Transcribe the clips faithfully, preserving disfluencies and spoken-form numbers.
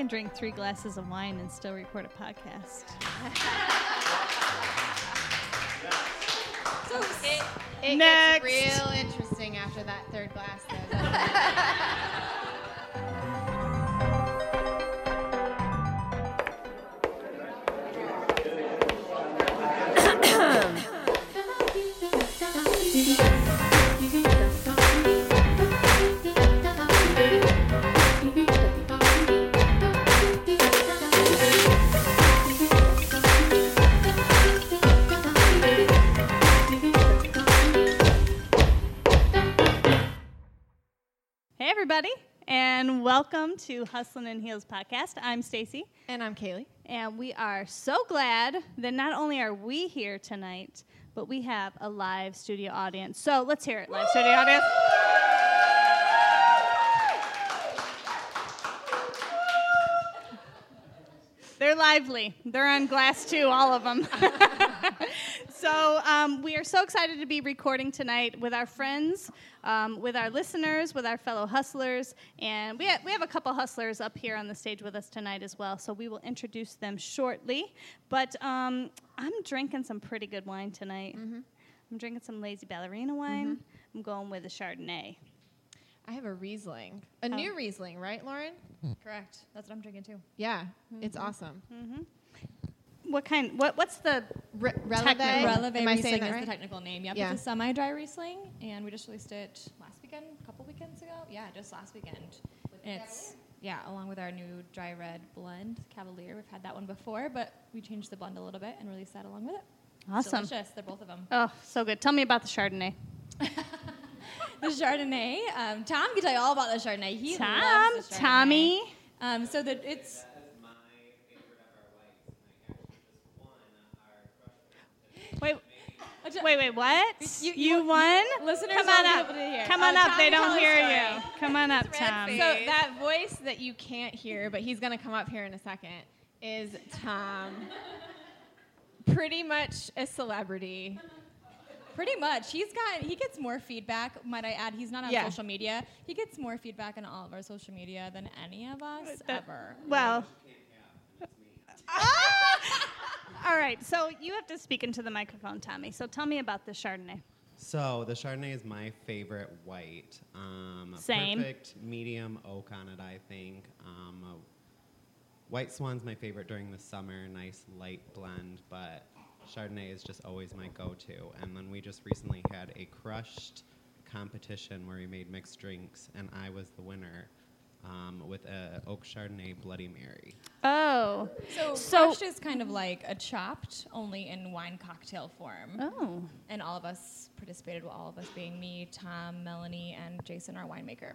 can drink three glasses of wine and still record a podcast. So it, it Next. gets real interesting after that third glass, though. Hey, everybody, and welcome to Hustlin' in Heels podcast. I'm Stacy. And I'm Kaylee. And we are so glad that not only are we here tonight, but we have a live studio audience. So let's hear it, live studio audience. They're lively. They're on glass too, all of them. So um, we are so excited to be recording tonight with our friends, um, with our listeners, with our fellow hustlers, and we ha- we have a couple hustlers up here on the stage with us tonight as well. So we will introduce them shortly. But um, I'm drinking some pretty good wine tonight. Mm-hmm. I'm drinking some Lazy Ballerina wine. Mm-hmm. I'm going with a Chardonnay. I have a Riesling. A Oh. new Riesling, right, Lauren? Correct. That's what I'm drinking too. Yeah, Mm-hmm. it's awesome. Mm-hmm. What kind? What What's the? Re- Technical. Releve? Releve Am I saying Riesling that is right? the technical name. Yep, Yeah. it's a semi-dry Riesling, and we just released it last weekend, a couple weekends ago. Yeah, just last weekend. And it's yeah, along with our new dry red blend, Cavalier. We've had that one before, but we changed the blend a little bit and released that along with it. Awesome. Delicious. They're both of them. Oh, so good. Tell me about the Chardonnay. The Chardonnay. Um, Tom can tell you all about the Chardonnay. He Tom, loves the Chardonnay. Tommy. Um, so that it's. That is my favorite of our whites, and I actually just won our crush. Wait, wait, wait. What? You- You, you- won? Listeners Come won't on be up. able to hear. Come Oh, on up. Tom They can don't tell a hear story. you. Come on up, It's red Tom. face. So that voice that you can't hear, but he's going to come up here in a second, is Tom. Pretty much a celebrity. Pretty much. He's got, he gets more feedback, might I add. He's not on Yeah. social media. He gets more feedback on all of our social media than any of us That- ever. Well. All right. So you have to speak into the microphone, Tommy. So tell me about the Chardonnay. So the Chardonnay is my favorite white. Um, Same. Perfect medium oak on it, I think. Um, uh, White Swan's my favorite during the summer. Nice light blend, but Chardonnay is just always my go-to. And then we just recently had a crushed competition where we made mixed drinks, and I was the winner um, with a oak Chardonnay Bloody Mary. Oh. So, So- crushed is kind of like a chopped, only in wine cocktail form. Oh. And all of us participated, all of us being me, Tom, Melanie, and Jason, our winemaker.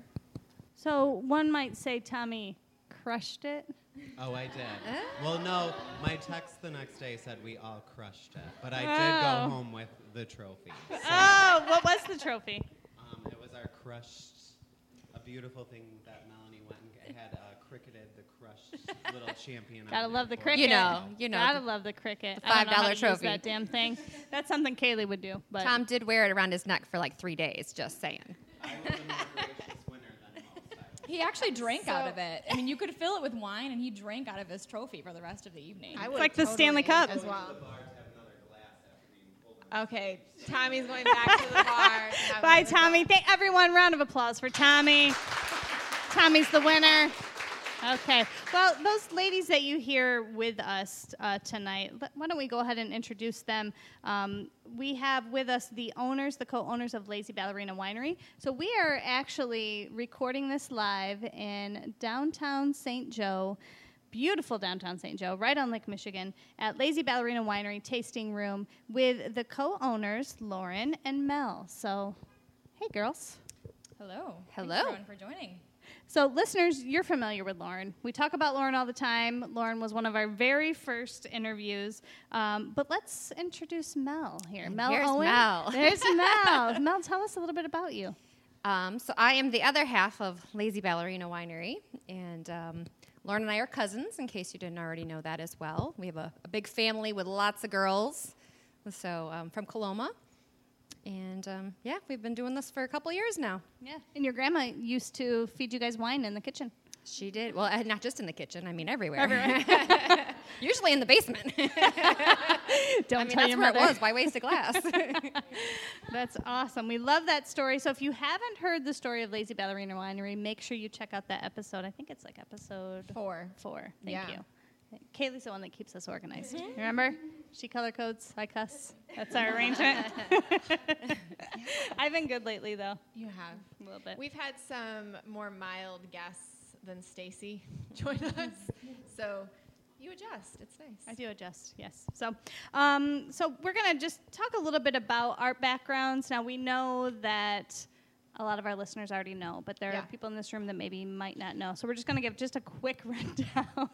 So one might say Tommy crushed it. Oh, I did. Well, no, my text the next day said we all crushed it, but I did Oh. go home with the trophy. So, Oh, what was the trophy? um, it was our crushed, a beautiful thing that Melanie went and had uh, cricketed the crushed little champion. on Gotta there love the for cricket. us. You know, you know, Gotta the- love the cricket. the I don't know how five dollar to use trophy. that damn thing. That's something Kaylee would do. But Tom did wear it around his neck for like three days, just saying. I was a more gracious winner than most. I He actually drank out So- of it. I mean, you could fill it with wine, and he drank out of his trophy for the rest of the evening. I It's would like the Stanley totally Cup. as well. went to the bar to have another glass after being pulled. Okay, Tommy's going back to the bar. to have Bye, another Tommy. glass. Thank everyone. Round of applause for Tommy. Tommy's the winner. Okay. Well, those ladies that you hear with us uh, tonight, let- why don't we go ahead and introduce them? Um, we have with us the owners, the co-owners of Lazy Ballerina Winery. So we are actually recording this live in downtown Saint Joe, beautiful downtown Saint Joe, right on Lake Michigan, at Lazy Ballerina Winery Tasting Room with the co-owners, Lauren and Mel. So, hey, girls. Hello. Hello. Thanks, everyone, for joining. So, listeners, you're familiar with Lauren. We talk about Lauren all the time. Lauren was one of our very first interviews. Um, but let's introduce Mel here. And Mel here's Owen. Mel. There's Mel. Mel, tell us a little bit about you. Um, so I am the other half of Lazy Ballerina Winery, and um, Lauren and I are cousins, in case you didn't already know that as well. We have a, a big family with lots of girls, so um, from Coloma. And, um, yeah, we've been doing this for a couple years now. Yeah. And your grandma used to feed you guys wine in the kitchen. She did. Well, uh, not just in the kitchen. I mean, everywhere. Everywhere. Usually in the basement. Don't I mean, tell that's your where mother. it was. Why waste a glass? That's awesome. We love that story. So if you haven't heard the story of Lazy Ballerina Winery, make sure you check out that episode. I think it's like episode Four. four. Thank Yeah. you. Kaylee's the one that keeps us organized. Remember? She color codes, I cuss. That's our arrangement. I've been good lately, though. You have. A little bit. We've had some more mild guests than Stacy join us, so you adjust. It's nice. I do adjust, yes. So, um, so we're gonna just talk a little bit about our backgrounds. Now we know that a lot of our listeners already know, but there Yeah. are people in this room that maybe might not know. So we're just gonna give just a quick rundown.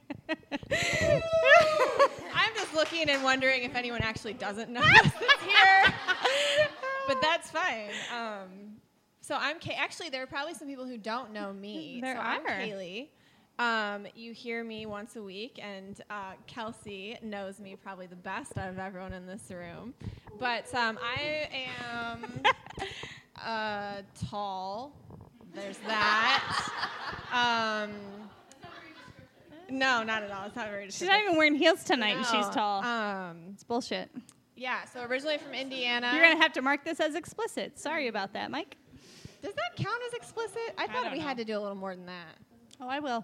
I'm just looking and wondering if anyone actually doesn't know us that's here, but that's fine. Um, so I'm Kay. Actually, there are probably some people who don't know me. There so I'm are. Kaylee. Um, you hear me once a week, and uh, Kelsey knows me probably the best out of everyone in this room. But um, I am uh, tall. There's that. Um, no, not at all. It's not very She's descriptive. not even wearing heels tonight, and she's No, tall. Um, It's bullshit. yeah, so originally from Indiana. You're gonna have to mark this as explicit. Sorry about that, Mike. Does that count as explicit? I thought don't we know. had to do a little more than that. Oh, I will.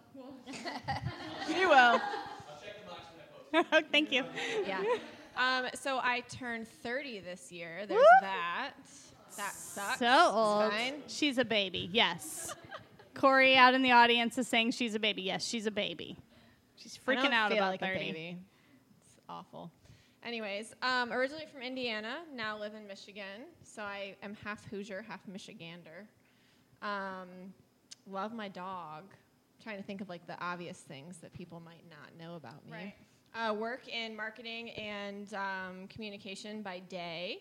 You will. Thank you. Yeah. Um, so I turned thirty this year. There's Woo! that. That sucks. So It's old. fine. She's a baby. Yes. Corey out in the audience is saying she's a baby. Yes, she's a baby. She's I freaking don't out feel about like thirty. a baby. It's awful. Anyways, um, originally from Indiana, now live in Michigan. So I am half Hoosier, half Michigander. Um, love my dog. Trying to think of like the obvious things that people might not know about me. Right. Uh, work in marketing and um, communication by day.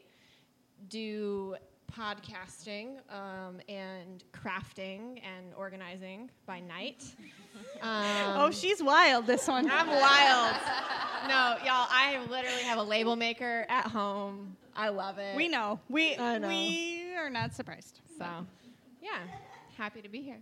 Do podcasting um, and crafting and organizing by night. Um, Oh, she's wild, this one. I'm wild. No, y'all, I literally have a label maker at home. I love it. We know. We I know. we are not surprised. So, yeah, happy to be here.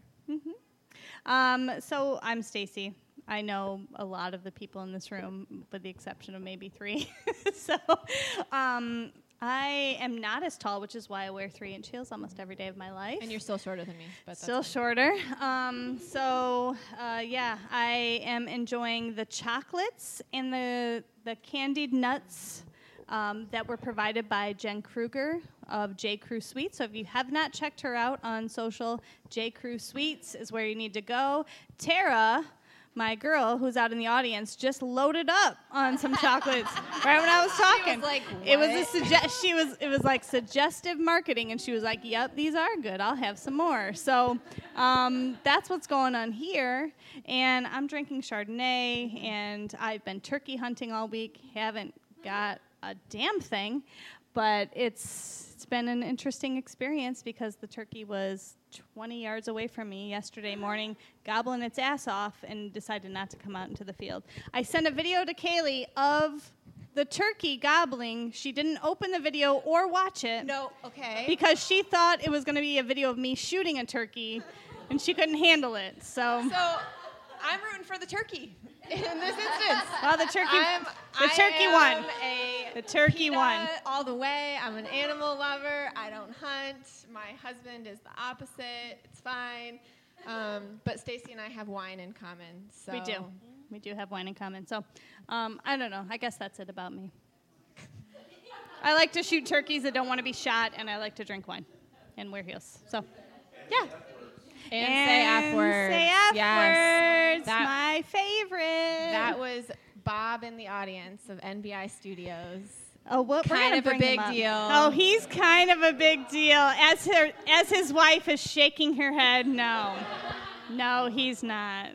Um, so I'm Stacy. I know a lot of the people in this room, with the exception of maybe three. so um, I am not as tall, which is why I wear three-inch heels almost every day of my life. And you're still shorter than me, but that's Still fine. shorter. Um, so uh, yeah, I am enjoying the chocolates and the the candied nuts um, that were provided by Jen Kruger of J. Crew Sweets. So if you have not checked her out on social, J. Crew Sweets is where you need to go. Tara, my girl who's out in the audience, just loaded up on some chocolates right when I was talking. like, it was a "What?" suggest. She was. It was like suggestive marketing, and she was like, "Yep, these are good. I'll have some more." So um, that's what's going on here. And I'm drinking Chardonnay, and I've been turkey hunting all week. Haven't got a damn thing, but it's it's been an interesting experience because the turkey was twenty yards away from me yesterday morning, gobbling its ass off, and decided not to come out into the field. I sent a video to Kaylee of the turkey gobbling. She didn't open the video or watch it No, okay. because she thought it was going to be a video of me shooting a turkey, and she couldn't handle it. So, so I'm rooting for the turkey in this instance. well, the turkey, I'm, the turkey I won. am A The turkey PETA won. all the way. I'm an animal lover. I don't hunt. My husband is the opposite. It's fine. Um, but Stacy and I have wine in common. So We do. We do have wine in common. So, um, I don't know. I guess that's it about me. I like to shoot turkeys that don't want to be shot, and I like to drink wine and wear heels. So, yeah. And, say F words. Say F Yes. words. That- My favorite. That was Bob in the audience of N B I Studios. Oh, what? we're kind gonna of a bring him big up. deal. Oh, he's kind of a big deal. As her, as his wife is shaking her head, no, no, he's not.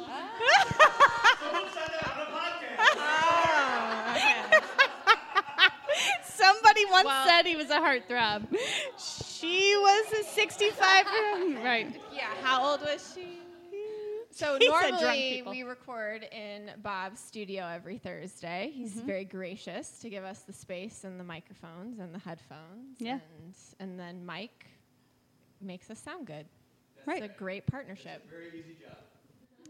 Oh, okay. Somebody once Well- said he was a heartthrob. She was a sixty-five. Right. Yeah, how old was she? So He said drunk normally people. we record in Bob's studio every Thursday. He's Mm-hmm. very gracious to give us the space and the microphones and the headphones. Yeah. And, and then Mike makes us sound good. Right. It's a great partnership. Very easy job.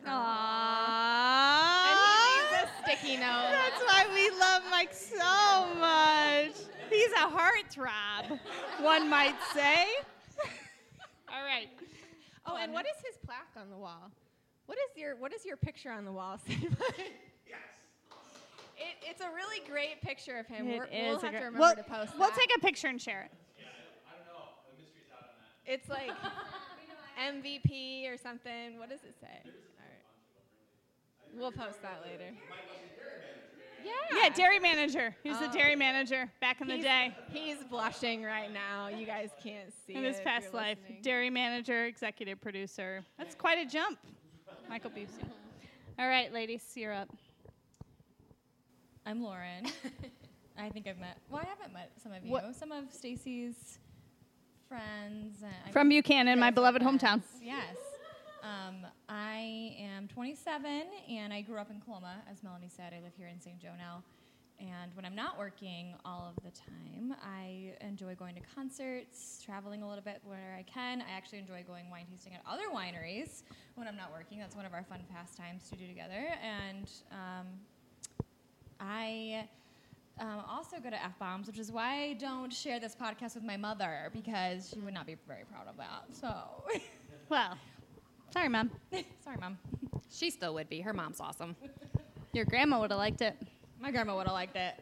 Aww. And he leaves a sticky note. That's why we love Mike so much. He's a heartthrob, one might say. All right. Oh, and what is his plaque on the wall? What is your What is your picture on the wall? Yes. It, it's a really great picture of him. It We're, is we'll a have great- to remember we'll, to post We'll that. take a picture and share it. I don't know. The mystery's out on that. It's like M V P or something. What does it say? All right. We'll post that later. Yeah. Yeah, dairy manager. He was the Oh. dairy manager back in the He's, day. he's blushing right now. You guys can't see In it his if past you're life, listening. dairy manager, executive producer. That's quite a jump, Michael Busey. All right, ladies, you're up. I'm Lauren. I think I've met, well, I haven't met some of you. What- Some of Stacy's friends. And I From Buchanan, my Yes, beloved friends. hometown. Yes. Um, I am twenty-seven, and I grew up in Coloma. As Melanie said, I live here in Saint Joe now. And when I'm not working all of the time, I enjoy going to concerts, traveling a little bit where I can. I actually enjoy going wine tasting at other wineries when I'm not working. That's one of our fun pastimes to do together. And um, I um, also go to F-Bombs, which is why I don't share this podcast with my mother, because she would not be very proud of that. So, Well, sorry, Mom. sorry, Mom. She still would be. Her mom's awesome. Your grandma would have liked it. My grandma would have liked it.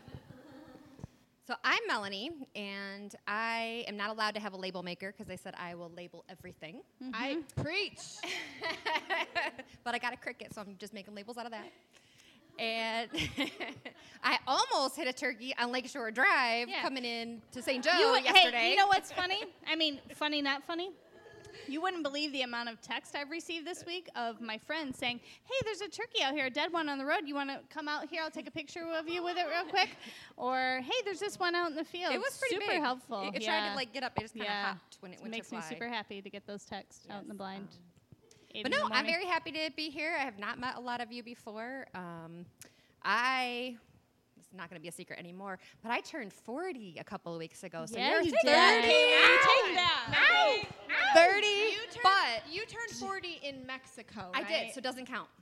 So I'm Melanie, and I am not allowed to have a label maker because they said I will label everything. I preach. But I got a Cricut, so I'm just making labels out of that. And I almost hit a turkey on Lakeshore Drive Yeah. coming in to Saint Joe You would- yesterday. Hey, you know what's funny? I mean, funny, not funny. You wouldn't believe the amount of text I've received this week of my friends saying, hey, there's a turkey out here, a dead one on the road. You want to come out here? I'll take a picture of you with it real quick. Or, hey, there's this one out in the field. It was pretty super big. helpful. It, it yeah. tried to like get up. It just kind of Yeah. hopped when it It went makes to me fly. super happy to get those texts out in the blind. Eight But in no, the I'm morning. very happy to be here. I have not met a lot of you before. Um, I, it's not going to be a secret anymore, but I turned forty a couple of weeks ago. So Yeah, you're you thirty. did. Ow. Take that. Ow. thirty, You turned, but you turned forty in Mexico, I right? did, so it doesn't count.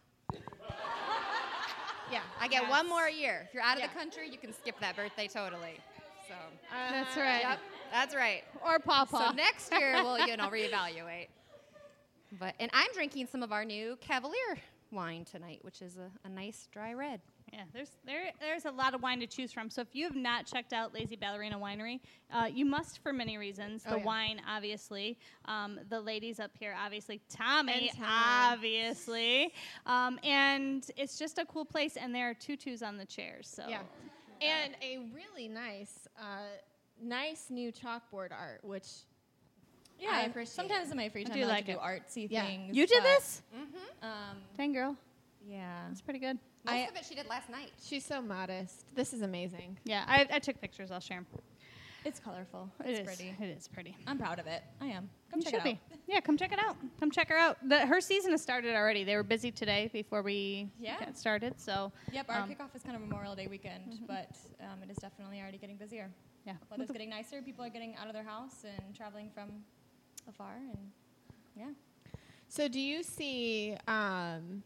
yeah. I get Yes. one more year. If you're out of Yeah. the country, you can skip that birthday totally. So, That's right. yep, that's right. Or Pawpaw. So next year we'll, you know, reevaluate. But and I'm drinking some of our new Cavalier wine tonight, which is a, a nice dry red. Yeah, there's there there's a lot of wine to choose from. So if you have not checked out Lazy Ballerina Winery, uh, you must for many reasons. The Oh, yeah. wine, obviously. Um, the ladies up here, obviously. Tommy, And Tom. obviously. Um, and it's just a cool place. And there are tutus on the chairs. So Yeah. And a really nice, uh, nice new chalkboard art, which Yeah, I appreciate sometimes it. in my free I time do I like like to do it. artsy Yeah. things. you did but, this? Um, Dang, girl. yeah. That's pretty good. Most I- of it she did last night. she's so modest. This is amazing. Yeah, I, I took pictures. I'll share them. It's colorful. It It's is. pretty. It is pretty. I'm proud of it. I am. Come You check should it be. out. Yeah, come check it out. Come check her out. The, her season has started already. They were busy today before we Yeah. got started. So Yep, our um, kickoff is kind of Memorial Day weekend, but um, it is definitely already getting busier. yeah. Weather's getting nicer. People are getting out of their house and traveling from afar, and yeah. So do you see um,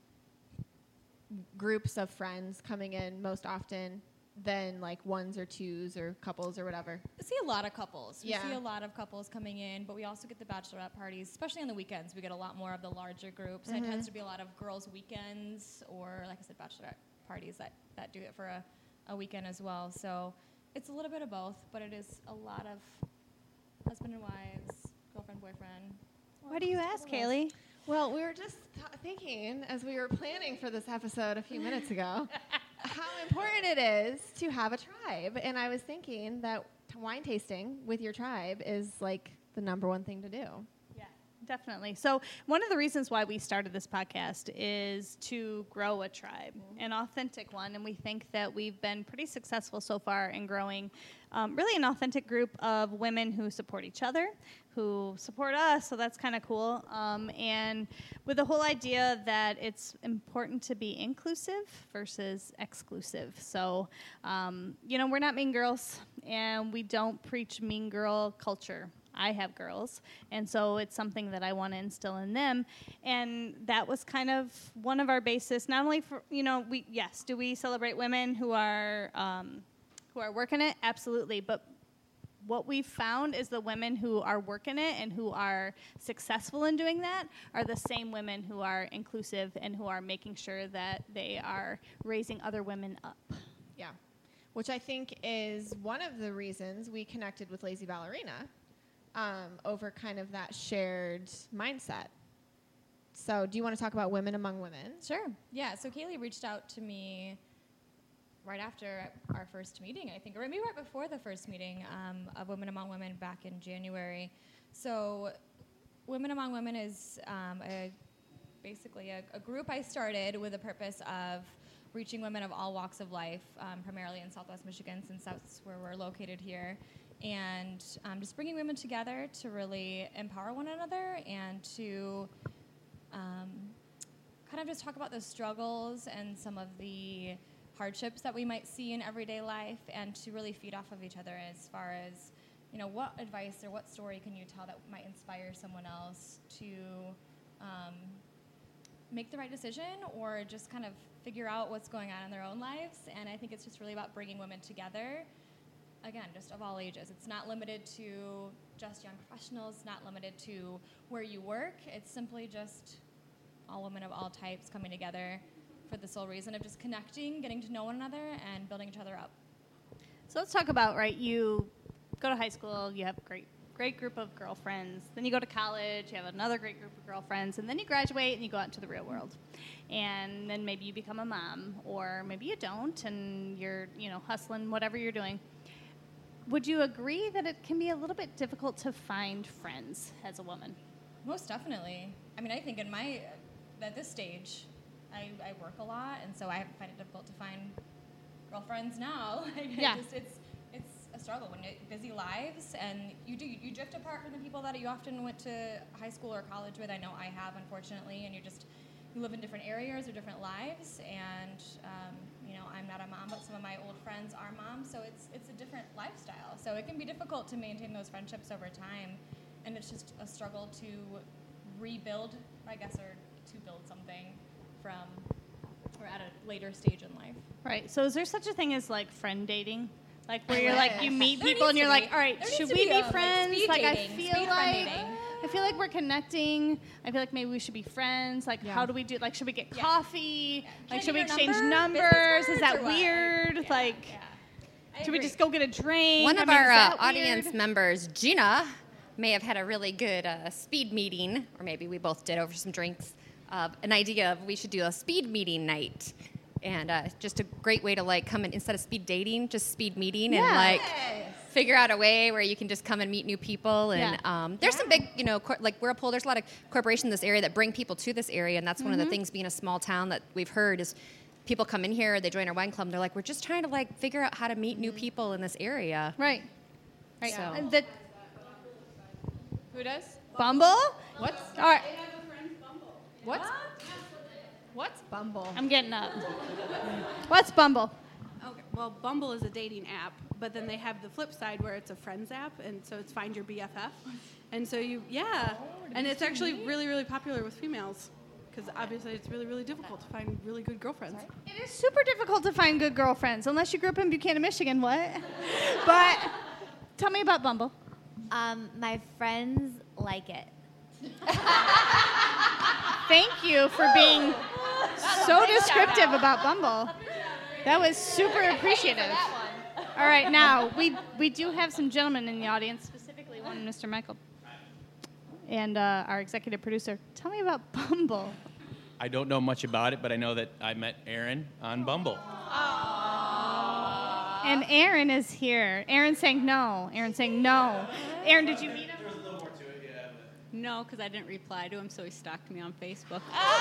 groups of friends coming in most often than like ones or twos or couples or whatever? We see a lot of couples. We Yeah. see a lot of couples coming in, but we also get the bachelorette parties, especially on the weekends. We get a lot more of the larger groups. And it tends to be a lot of girls' weekends or, like I said, bachelorette parties that, that do it for a, a weekend as well. So it's a little bit of both, but it is a lot of husband and wives, girlfriend, boyfriend. Why do you ask, Kaylee? Well, we were just th- thinking as we were planning for this episode a few minutes ago how important it is to have a tribe. And I was thinking that t- wine tasting with your tribe is like the number one thing to do. Yeah, definitely. So one of the reasons why we started this podcast is to grow a tribe, an authentic one, and we think that we've been pretty successful so far in growing um, really an authentic group of women who support each other, who support us, so that's kind of cool. Um, and with the whole idea that it's important to be inclusive versus exclusive. So, um, you know, we're not mean girls, and we don't preach mean girl culture. I have girls, and so it's something that I want to instill in them. And that was kind of one of our bases. Not only for, you know, we yes, do we celebrate women who are um, who are working it? Absolutely, but what we've found is the women who are working it and who are successful in doing that are the same women who are inclusive and who are making sure that they are raising other women up. Yeah, which I think is one of the reasons we connected with Lazy Ballerina, um, over kind of that shared mindset. So do you want to talk about Women Among Women? Sure. Yeah, so Kaylee reached out to me right after our first meeting, I think, or maybe right before the first meeting um, of Women Among Women back in January. So Women Among Women is um, a, basically a, a group I started with the purpose of reaching women of all walks of life, um, primarily in Southwest Michigan, since that's where we're located here, and um, just bringing women together to really empower one another and to um, kind of just talk about the struggles and some of the hardships that we might see in everyday life, and to really feed off of each other as far as, you know, what advice or what story can you tell that might inspire someone else to um, make the right decision or just kind of figure out what's going on in their own lives. And I think it's just really about bringing women together, again, just of all ages. It's not limited to just young professionals, not limited to where you work. It's simply just all women of all types coming together for the sole reason of just connecting, getting to know one another, and building each other up. So let's talk about, right, you go to high school, you have a great, great group of girlfriends. Then you go to college, you have another great group of girlfriends. And then you graduate and you go out into the real world. And then maybe you become a mom, or maybe you don't, and you're, you know, hustling, whatever you're doing. Would you agree that it can be a little bit difficult to find friends as a woman? Most definitely. I mean, I think in my, at this stage, I, I work a lot, and so I find it difficult to find girlfriends now. Yeah. just, it's it's a struggle when you busy lives, and you do you drift apart from the people that you often went to high school or college with. I know I have, unfortunately, and you just you live in different areas or different lives, and um, you know, I'm not a mom, but some of my old friends are moms, so it's it's a different lifestyle. So it can be difficult to maintain those friendships over time, and it's just a struggle to rebuild, I guess, or to build something from or at a later stage in life. Right. So is there such a thing as, like, friend dating? Like, where you're Yes. like, you meet There people and needs you're to like, be. all right, There should needs to we be be a, like, friends? speed Like, I dating, feel speed friend like dating. I feel like we're connecting. I feel like maybe we should be friends. Like, Yeah. how do we do? Like, should we get Yeah. coffee? Yeah. Like, Can should I we get your exchange number? numbers? Business Is cards that or what? weird? Yeah, Like, yeah. I should we agree. just go get a drink? One I of mean, our is uh, that audience weird? members, Gina, may have had a really good uh, speed meeting, or maybe we both did over some drinks, uh, an idea of we should do a speed meeting night. And uh, just a great way to, like, come in, instead of speed dating, just speed meeting and, Yeah. like, figure out a way where you can just come and meet new people. And Yeah. um, there's some big, you know, cor- like Whirlpool, there's a lot of corporations in this area that bring people to this area. And that's one of the things, being a small town, that we've heard is people come in here, they join our wine club, and they're like, we're just trying to, like, figure out how to meet new people in this area. Right. Right. So- And the Who does? Bumble? What's All right. what's what's Bumble? I'm getting up. What's Bumble? Okay, well, Bumble is a dating app, but then they have the flip side where it's a friends app, and so it's Find Your B F F. And so you, yeah, and it's actually really, really popular with females, because obviously it's really, really difficult to find really good girlfriends. It is super difficult to find good girlfriends, unless you grew up in Buchanan, Michigan. What? But tell me about Bumble. Um, my friends like it. Thank you for being so descriptive about Bumble. That was super appreciative. All right, now we we do have some gentlemen in the audience, specifically one, Mister Michael, and uh, our executive producer. Tell me about Bumble. I don't know much about it, but I know that I met Aaron on Bumble. And Aaron is here. Aaron's saying no. Aaron's saying no. Aaron, did you meet him? No, because I didn't reply to him, so he stalked me on Facebook.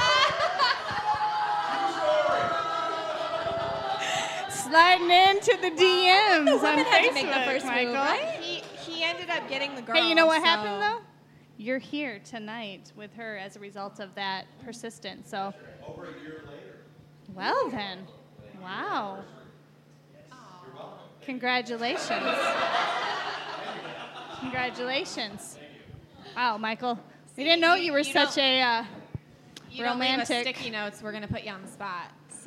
Sliding into the D Ms on Women had Facebook, to make the first move, Michael. right? He he ended up getting the girl. Hey, you know what so- happened though? You're here tonight with her as a result of that persistence. So. Over a year later. Well then, wow. Congratulations. Congratulations. Wow, Michael. We didn't know you were you such don't- a uh, You don't leave us romantic. sticky notes, we're going to put you on the spot. So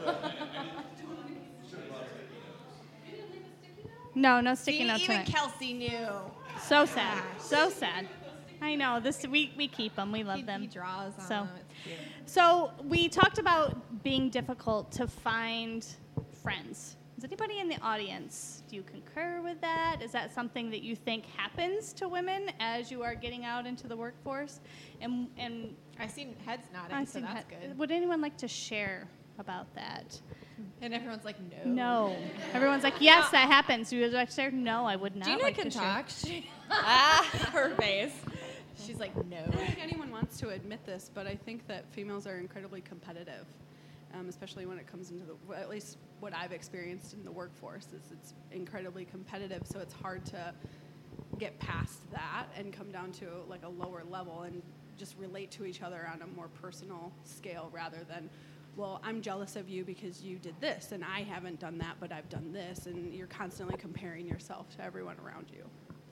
No, no sticky See, notes even tonight. Kelsey knew. So sad. So sad. I know. This we, we keep them. We love He, them. he draws on So. them. It's cute. So we talked about being difficult to find friends. Is anybody in the audience, do you concur with that? Is that something that you think happens to women as you are getting out into the workforce? And and I've seen heads nodding, I've so seen that's that- good. Would anyone like to share about that? And everyone's like, no. No. Everyone's like, yes, that happens. You would like to share? No, I would not Gina like can to share. talk. She- Ah, her face. She's like, no. I don't think anyone wants to admit this, but I think that females are incredibly competitive, um, especially when it comes into the, well, at least what I've experienced in the workforce is it's incredibly competitive, so it's hard to get past that and come down to like a lower level and just relate to each other on a more personal scale rather than, well, I'm jealous of you because you did this and I haven't done that, but I've done this, and you're constantly comparing yourself to everyone around you.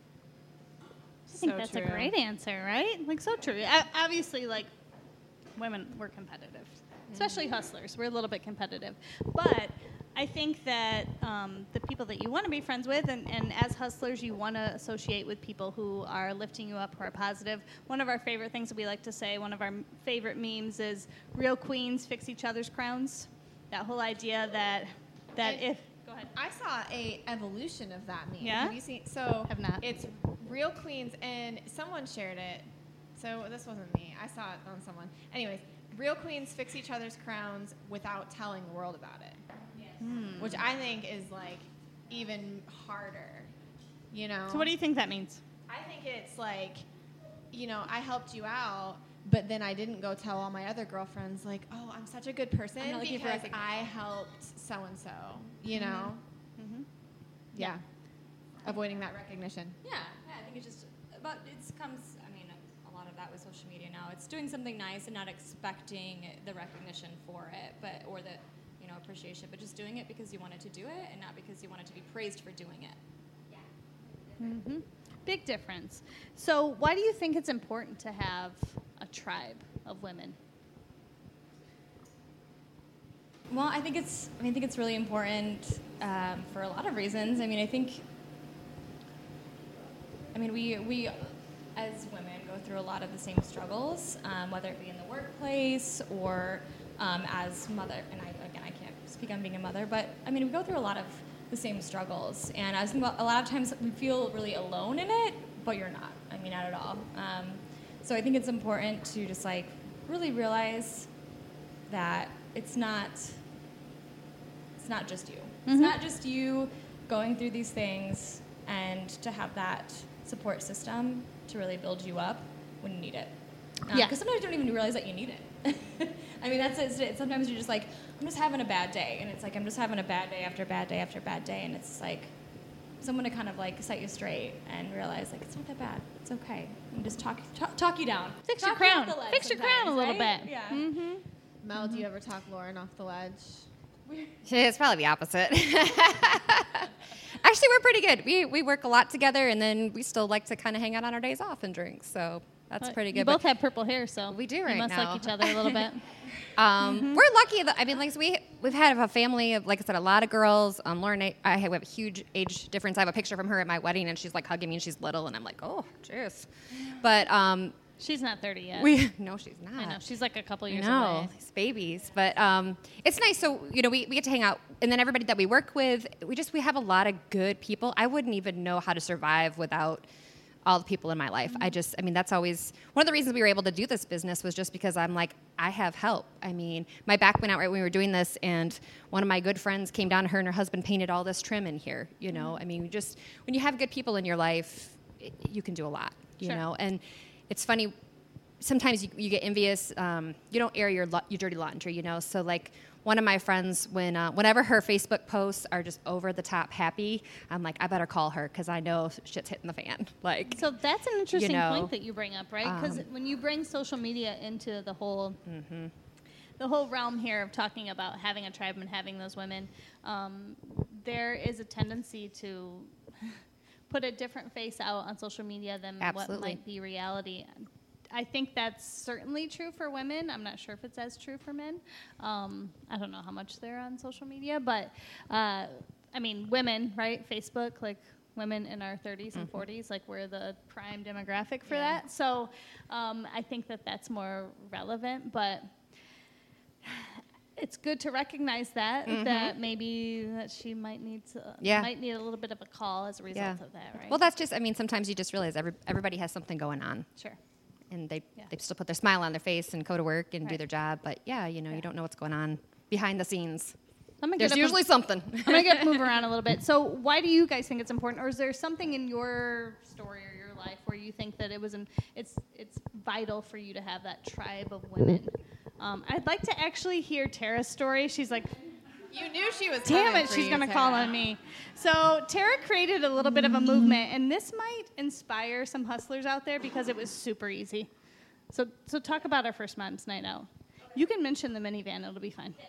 I think So that's true. a great answer, right? Like, so true. O- obviously, like, women, we're competitive, especially hustlers. We're a little bit competitive. But I think that um, the people that you want to be friends with, and, and as hustlers, you want to associate with people who are lifting you up, who are positive. One of our favorite things that we like to say, one of our m- favorite memes is real queens fix each other's crowns. That whole idea that, that And- if... Go ahead. I saw a evolution of that meme. Yeah? Have you seen? So Have not. It's Real Queens, and someone shared it. So this wasn't me. I saw it on someone. Anyways, Real Queens fix each other's crowns without telling the world about it, Hmm. which I think is like even harder. You know. So what do you think that means? I think it's like, you know, I helped you out, but then I didn't go tell all my other girlfriends, like, oh, I'm such a good person I'm not looking for because recognition. I helped so and so. You know. Mm-hmm. Yeah. Avoiding that recognition. Yeah, yeah, I think it's just about it comes. I mean, a lot of that with social media now. It's doing something nice and not expecting the recognition for it, but or the you know appreciation, but just doing it because you wanted to do it and not because you wanted to be praised for doing it. Mm-hmm. Big difference. So why do you think it's important to have a tribe of women? Well, I think it's. I mean, I think it's really important um, for a lot of reasons. I mean, I think. I mean, we we as women go through a lot of the same struggles, um, whether it be in the workplace or um, as mother. And I again, I can't speak on being a mother, but I mean, we go through a lot of the same struggles. And I think a lot of times we feel really alone in it, but you're not. I mean, not at all. Um, so I think it's important to just like really realize that it's not. It's not just you. Mm-hmm. It's not just you going through these things, and to have that support system to really build you up when you need it. Um, Yeah. Because sometimes you don't even realize that you need it. I mean, that's it. It's- Sometimes you're just like, I'm just having a bad day, and it's like I'm just having a bad day after bad day after bad day, and it's like someone to kind of like set you straight and realize like it's not that bad. It's okay. And just talk talk, talk you down. Fix Talk your you off crown. the ledge Fix your crown a sometimes, little right? bit. Yeah. Mm-hmm. Mel, do you ever talk Lauren off the ledge? It's probably the opposite. Actually, we're pretty good. We we work a lot together, and then we still like to kind of hang out on our days off and drink. So that's But pretty You good. both But, have purple hair, so We do you right must now. like each other a little bit. um, We're lucky. That, I mean, like we we've had a family of, like I said, a lot of girls. Um, Lauren, I, I have a huge age difference. I have a picture from her at my wedding, and she's like hugging me, and she's little, and I'm like, oh, cheers. But um, She's not thirty yet. we no, she's not. I know. She's like a couple I years know, away. these babies. But um, it's nice. So, you know, we, we get to hang out. And then everybody that we work with, we just, we have a lot of good people. I wouldn't even know how to survive without all the people in my life. I just, I mean, that's always, one of the reasons we were able to do this business was just because I'm like, I have help. I mean, my back went out right when we were doing this, and one of my good friends came down, her and her husband painted all this trim in here, you know? I mean, just, when you have good people in your life, it, you can do a lot, you Sure. know? And it's funny, sometimes you, you get envious. Um, you don't air your lo- your dirty laundry, you know. So like one of my friends, when uh, whenever her Facebook posts are just over the top happy, I'm like, I better call her because I know shit's hitting the fan. Like, So that's an interesting know, point that you bring up, right? Because um, when you bring social media into the whole mm-hmm. the whole realm here of talking about having a tribe and having those women, um, there is a tendency to put a different face out on social media than Absolutely. what might be reality. I think that's certainly true for women. I'm not sure if it's as true for men. Um, I don't know how much they're on social media, but uh, I mean, women, right? Facebook, like women in our thirties and forties, like we're the prime demographic for Yeah. that. So um, I think that that's more relevant, but it's good to recognize that, Mhm. that maybe that she might need to, Yeah. might need a little bit of a call as a result Yeah. of that, right? Well, that's just, I mean, sometimes you just realize every, everybody has something going on. Sure. And they, Yeah. they still put their smile on their face and go to work and do Right. their job. But yeah, you know, Yeah. you don't know what's going on behind the scenes. I'm gonna There's get up usually and- something. I'm gonna get move around a little bit. So, why do you guys think it's important, or is there something in your story or your life where you think that it was, an, it's it's vital for you to have that tribe of women? Um, I'd like to actually hear Tara's story. She's like, You knew she was. damn coming it, for she's you, gonna call Tara. on me. So, Tara created a little bit of a movement, and this might inspire some hustlers out there because it was super easy. So, so talk about our first mom's night out. You can mention the minivan; it'll be fine.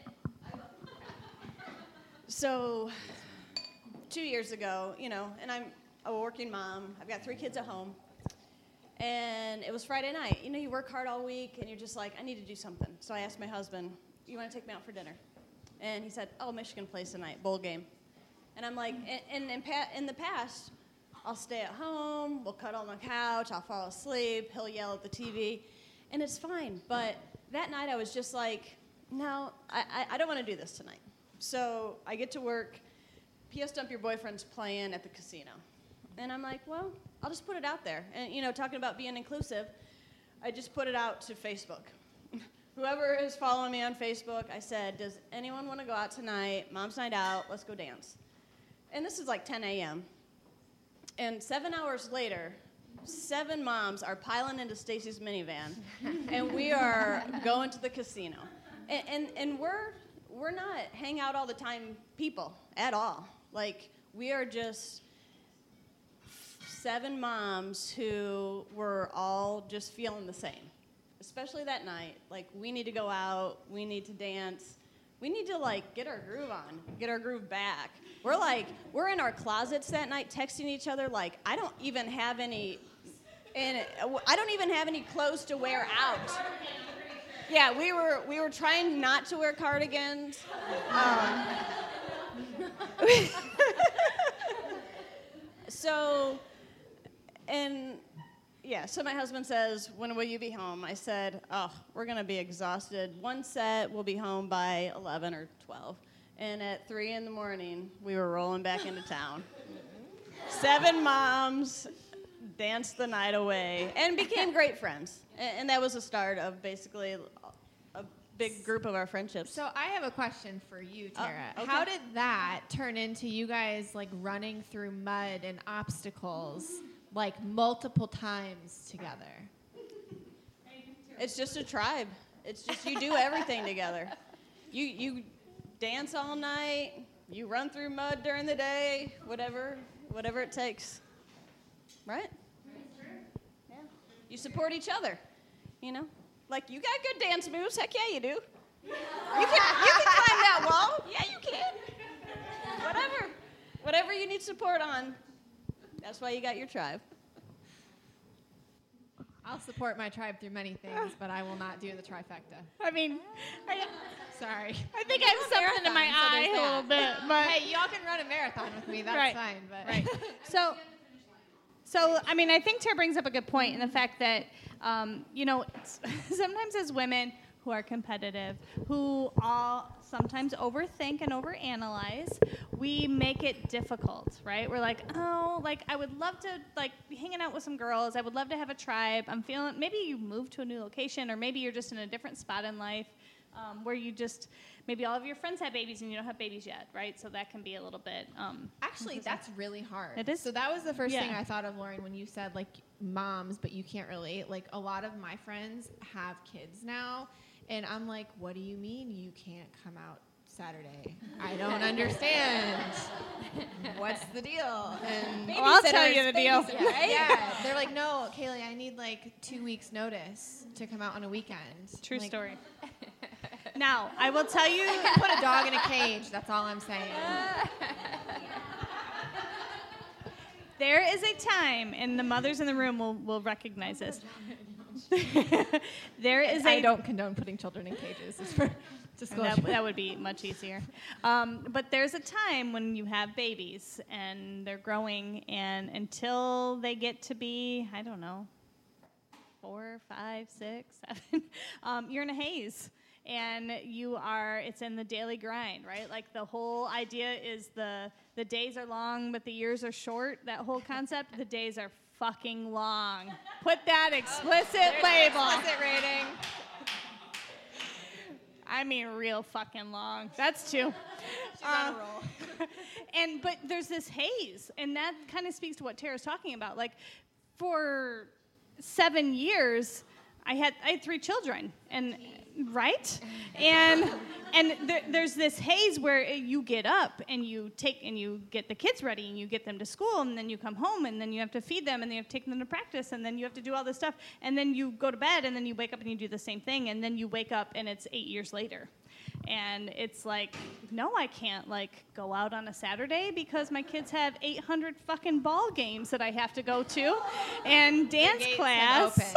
So, two years ago, you know, and I'm a working mom. I've got three kids at home. And it was Friday night. You know, you work hard all week, and you're just like, I need to do something. So I asked my husband, you want to take me out for dinner? And he said, oh, Michigan plays tonight, bowl game. And I'm like, and, and in, pa- in the past, I'll stay at home, we'll cuddle on the couch, I'll fall asleep, he'll yell at the T V, and it's fine. But that night I was just like, no, I, I, I don't want to do this tonight. So I get to work, P S Dump Your Boyfriend's playing at the casino. And I'm like, well, I'll just put it out there. And, you know, talking about being inclusive, I just put it out to Facebook. Whoever is following me on Facebook, I said, does anyone want to go out tonight? Mom's night out, let's go dance. And this is like ten a.m. And seven hours later, seven moms are piling into Stacy's minivan, and we are going to the casino. And, and, and we're, we're not hang out all the time people at all. Like, we are just seven moms who were all just feeling the same, especially that night. Like, we need to go out, we need to dance, we need to, like, get our groove on, get our groove back. We're like, we're in our closets that night texting each other like, I don't even have any, and I don't even have any clothes to wear out. Yeah, we were we were trying not to wear cardigans. Um, so, and yeah, so my husband says, when will you be home? I said, oh, we're going to be exhausted. One set, we'll be home by eleven or twelve. And at three in the morning, we were rolling back into town. Seven moms danced the night away and became great friends. And, and that was the start of basically a big group of our friendships. So I have a question for you, Tara. Uh, okay. How did that turn into you guys like running through mud and obstacles like multiple times together? It's just a tribe. It's just you do everything together. You you dance all night. You run through mud during the day. Whatever whatever it takes. Right? Yeah. You support each other. You know, like you got good dance moves. Heck yeah, you do. You can you can climb that wall. Yeah, you can. Whatever, whatever you need support on. That's why you got your tribe. I'll support my tribe through many things, but I will not do the trifecta. I mean, I, Sorry. I think I have something in my eye a little bit, but Hey, y'all can run a marathon with me. That's Right. fine. But Right. So, so I mean, I think Tara brings up a good point in the fact that, um, you know, sometimes as women who are competitive, who all sometimes overthink and overanalyze, we make it difficult, right? We're like, oh, like I would love to like be hanging out with some girls. I would love to have a tribe. I'm feeling. Maybe you moved to a new location, or maybe you're just in a different spot in life. Um, where you just, maybe all of your friends have babies and you don't have babies yet, right? So that can be a little bit. Um, Actually, that's really hard. It is? So that was the first Yeah. thing I thought of, Lauren, when you said like moms, but you can't relate. Like a lot of my friends have kids now, and I'm like, what do you mean you can't come out Saturday? I don't understand. What's the deal? And Well, I'll tell you the deal. babysitters, right? Yeah, they're like, no, Kaylee, I need like two weeks notice to come out on a weekend. True Like, story. Now, I will tell you. You can put a dog in a cage. That's all I'm saying. There is a time, and the mothers in the room will, will recognize this. There is a... I don't condone putting children in cages. It's for disclosure. That, that would be much easier. Um, but there's a time when you have babies, and they're growing, and until they get to be, I don't know, four, five, six, seven, um, you're in a haze. And you are, it's in the daily grind, right? Like the whole idea is the the days are long, but the years are short. That whole concept, the days are fucking long. Put that explicit oh, label. Explicit rating. I mean, real fucking long. That's two. She's on a roll. And but there's this haze, and that kind of speaks to what Tara's talking about. Like, for seven years, I had I had three children, and right, and and there, there's this haze where you get up and you take and you get the kids ready and you get them to school, and then you come home and then you have to feed them and then you have to take them to practice and then you have to do all this stuff, and then you go to bed and then you wake up and you do the same thing, and then you wake up and it's eight years later. And it's like, no, I can't, like, go out on a Saturday because my kids have eight hundred fucking ball games that I have to go to and dance class.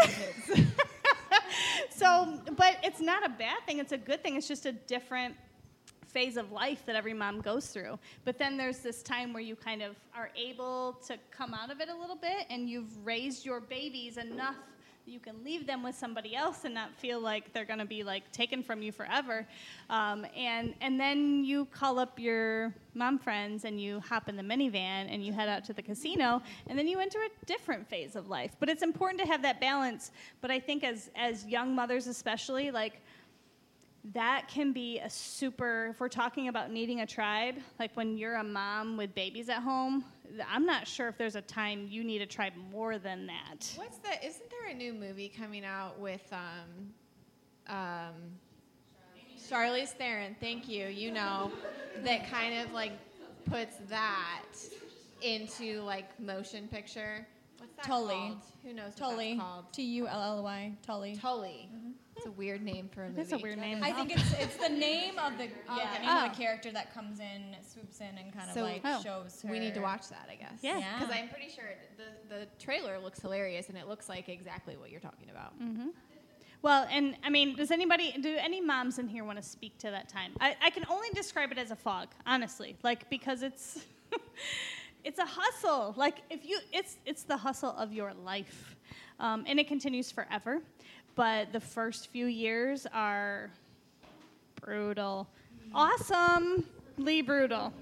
So, but it's not a bad thing. It's a good thing. It's just a different phase of life that every mom goes through. But then there's this time where you kind of are able to come out of it a little bit, and you've raised your babies enough you can leave them with somebody else and not feel like they're going to be like taken from you forever. Um, and and then you call up your mom friends and you hop in the minivan and you head out to the casino, and then you enter a different phase of life. But it's important to have that balance. But I think as as young mothers especially, like, that can be a super, if we're talking about needing a tribe, like when you're a mom with babies at home, I'm not sure if there's a time you need a tribe more than that. What's the, isn't there a new movie coming out with um, um, Charlize Theron, thank you, you know, that kind of like puts that into like motion picture? What's that Tully. called? Who knows what Tully. that's called? T U L L Y. Tully. Tully. Mm-hmm. It's a weird name for a movie. It's a weird name. I think it's it's the name of the yeah, Okay. name Oh. of the character that comes in, swoops in, and kind of So- like Oh. shows her. We need to watch that, I guess. Yeah. Yeah. Because I'm pretty sure the, the trailer looks hilarious, and it looks like exactly what you're talking about. Mm-hmm. Well, and I mean, does anybody, do any moms in here want to speak to that time? I, I can only describe it as a fog, honestly, like, because it's it's a hustle. Like, if you, it's it's the hustle of your life, um, and it continues forever. But the first few years are brutal, awesomely brutal.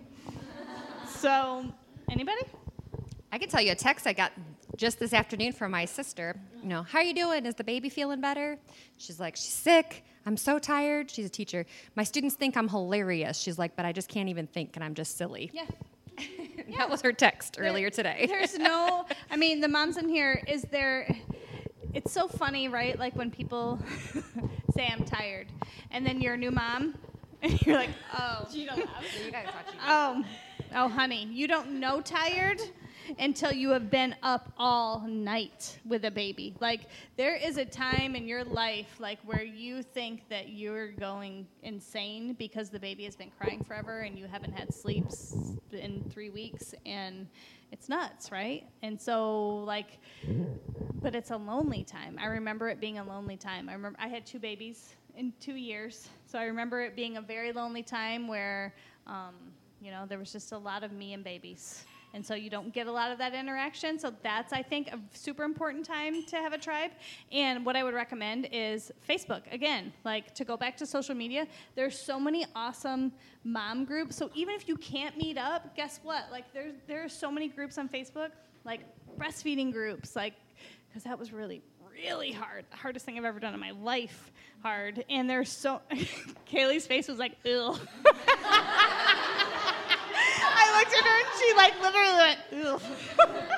So, anybody? I can tell you a text I got just this afternoon from my sister. You know, how are you doing? Is the baby feeling better? She's like, she's sick. I'm so tired. She's a teacher. My students think I'm hilarious. She's like, but I just can't even think, and I'm just silly. Yeah. That was her text earlier today. There's no, I mean, the moms in here, is there, it's so funny, right? Like when people say I'm tired, and then you're a new mom, and you're like, oh. Gina laughs. You gotta talk to Gina. Oh, oh, honey, you don't know tired until you have been up all night with a baby. Like, there is a time in your life, like, where you think that you're going insane because the baby has been crying forever and you haven't had sleep in three weeks, and it's nuts, right? And so, like, but it's a lonely time. I remember it being a lonely time. I remember I had two babies in two years, so I remember it being a very lonely time where, um, you know, there was just a lot of me and babies. And so you don't get a lot of that interaction. So that's, I think, a super important time to have a tribe. And what I would recommend is Facebook. Again, like, to go back to social media, there's so many awesome mom groups. So even if you can't meet up, guess what? Like, there's there are so many groups on Facebook, like breastfeeding groups, like, because that was really, really hard. The hardest thing I've ever done in my life, hard. And there's so, Kaylee's face was like, ew. I looked at her and she like literally went, ugh.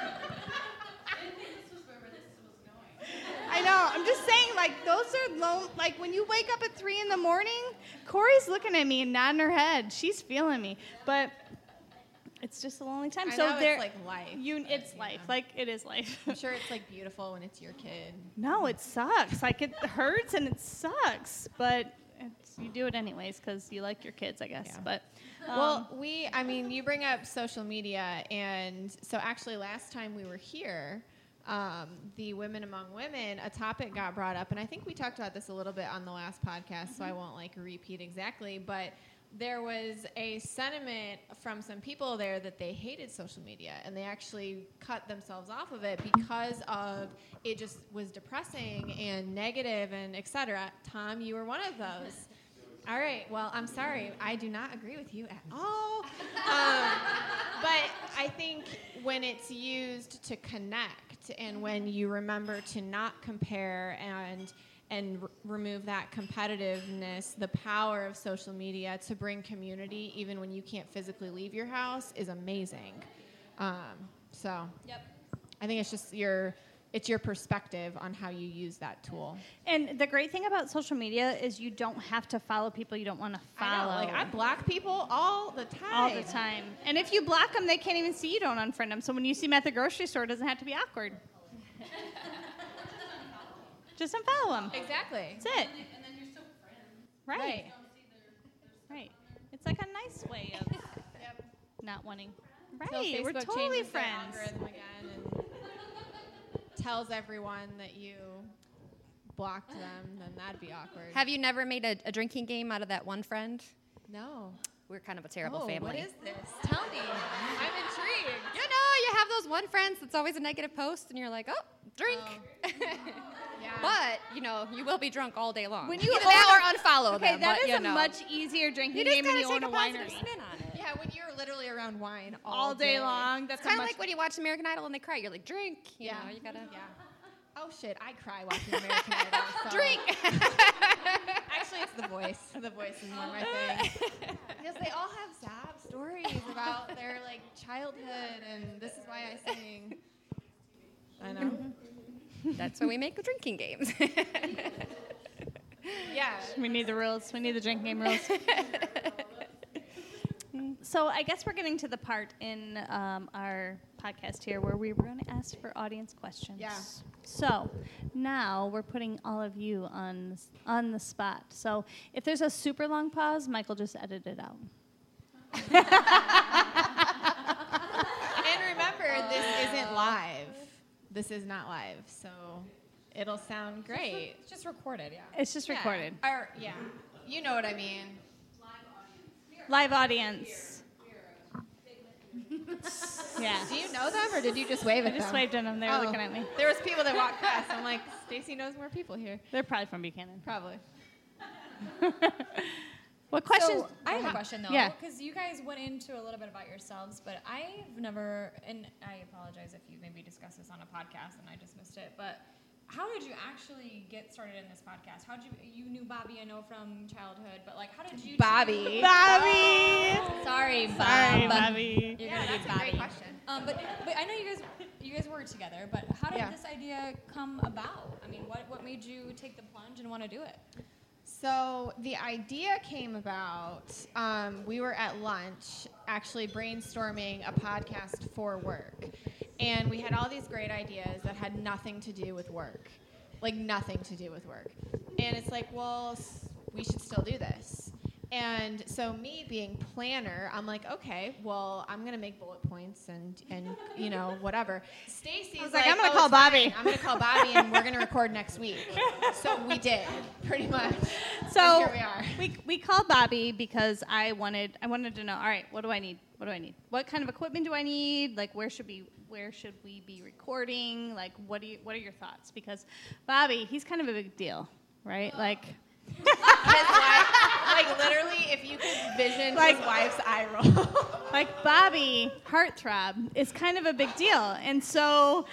I know. I'm just saying, like, those are lone. Like, when you wake up at three in the morning, Corey's looking at me and nodding her head. She's feeling me, but it's just a lonely time. I so know there, it's like life. You, it's life. Yeah. Like, it is life. I'm sure it's like beautiful when it's your kid. No, it sucks. Like, it hurts and it sucks, but it's you do it anyways because you like your kids, I guess. Yeah. But um, Well, we, I mean, you bring up social media, and so actually last time we were here, um, the Women Among Women, a topic got brought up, and I think we talked about this a little bit on the last podcast, so I won't like repeat exactly, but there was a sentiment from some people there that they hated social media, and they actually cut themselves off of it because of it just was depressing and negative and et cetera. Tom, you were one of those. All right. Well, I'm sorry. I do not agree with you at all. Um, but I think when it's used to connect and when you remember to not compare and and r- remove that competitiveness, the power of social media to bring community even when you can't physically leave your house is amazing. Um, so Yep. I think it's just your it's your perspective on how you use that tool. And the great thing about social media is you don't have to follow people you don't want to follow. I know, like I block people all the time. all the time. And if you block them, they can't even see you don't unfriend them. So when you see them at the grocery store, it doesn't have to be awkward. Just unfollow them. Exactly. That's it. And then you're still friends. Right. Right. Right. It's like a nice way of Yep. not wanting. Till Right. We're Facebook totally changes their friends. algorithm again and tells everyone that you blocked them, then that'd be awkward. Have you never made a, a drinking game out of that one friend? No. We're kind of a terrible Oh, family. what is this? Tell me. I'm intrigued. You know, you have those one friends that's always a negative post, and you're like, oh, drink. Yeah. But, you know, you will be drunk all day long. When you Either own that a- or unfollow Okay, them. that but, is you a know. much easier drinking You just game when gotta you own take a a positive winery. spin on it. Yeah, when you're literally around wine all, All day long. That's It's kind a of much like when you watch American Idol and they cry. You're like, drink. You Yeah. know, you gotta Yeah. Oh shit, I cry watching American Idol. So. drink. Actually, it's The Voice. The Voice is more my thing. Because they all have sad stories about their like childhood, and this is why I sing. I know. That's why we make drinking games. Yeah. We need the rules. We need the drinking game rules. So I guess we're getting to the part in um, our podcast here where we were going to ask for audience questions. Yeah. So now we're putting all of you on on the spot. So if there's a super long pause, Michael just edit it out. And remember, this isn't live. This is not live, so it'll sound great. It's just recorded, yeah. It's just Yeah. recorded. Or, yeah. You know what I mean. Live audience. Yeah. Do you know them, or did you just wave I at them? just waved at them. They were Oh. looking at me. There was people that walked past. I'm like, Stacy knows more people here. They're probably from Buchanan. Probably. What questions? So I have a question though, Yeah. because you guys went into a little bit about yourselves, but I've never, and I apologize if you maybe discussed this on a podcast and I just missed it, but how did you actually get started in this podcast? How did you, you knew Bobby, I know from childhood, but like how did you Bobby. two- Bobby. Sorry, Bob. Sorry, Bobby. You're Yeah, gonna that's be a Bobby. great question. Um, but but I know you guys you guys were together, but how did Yeah. this idea come about? I mean, what what made you take the plunge and want to do it? So the idea came about, um, we were at lunch actually brainstorming a podcast for work. And we had all these great ideas that had nothing to do with work. Like nothing to do with work. And it's like, well, s- we should still do this. And so me being planner, I'm like, okay, well, I'm gonna make bullet points and and you know whatever. Stacy's I was like, like, I'm gonna "Oh, call it's fine. Bobby." I'm gonna call Bobby, and we're gonna record next week. So we did, pretty much. So And here we are. we we called Bobby because I wanted I wanted to know. All right, what do I need? What do I need? What kind of equipment do I need? Like where should we where should we be recording? Like what do you what are your thoughts? Because Bobby, he's kind of a big deal, right? Like His wife, like literally, if you could vision Like- his wife's eye roll. like Bobby Heartthrob is kind of a big deal, and so.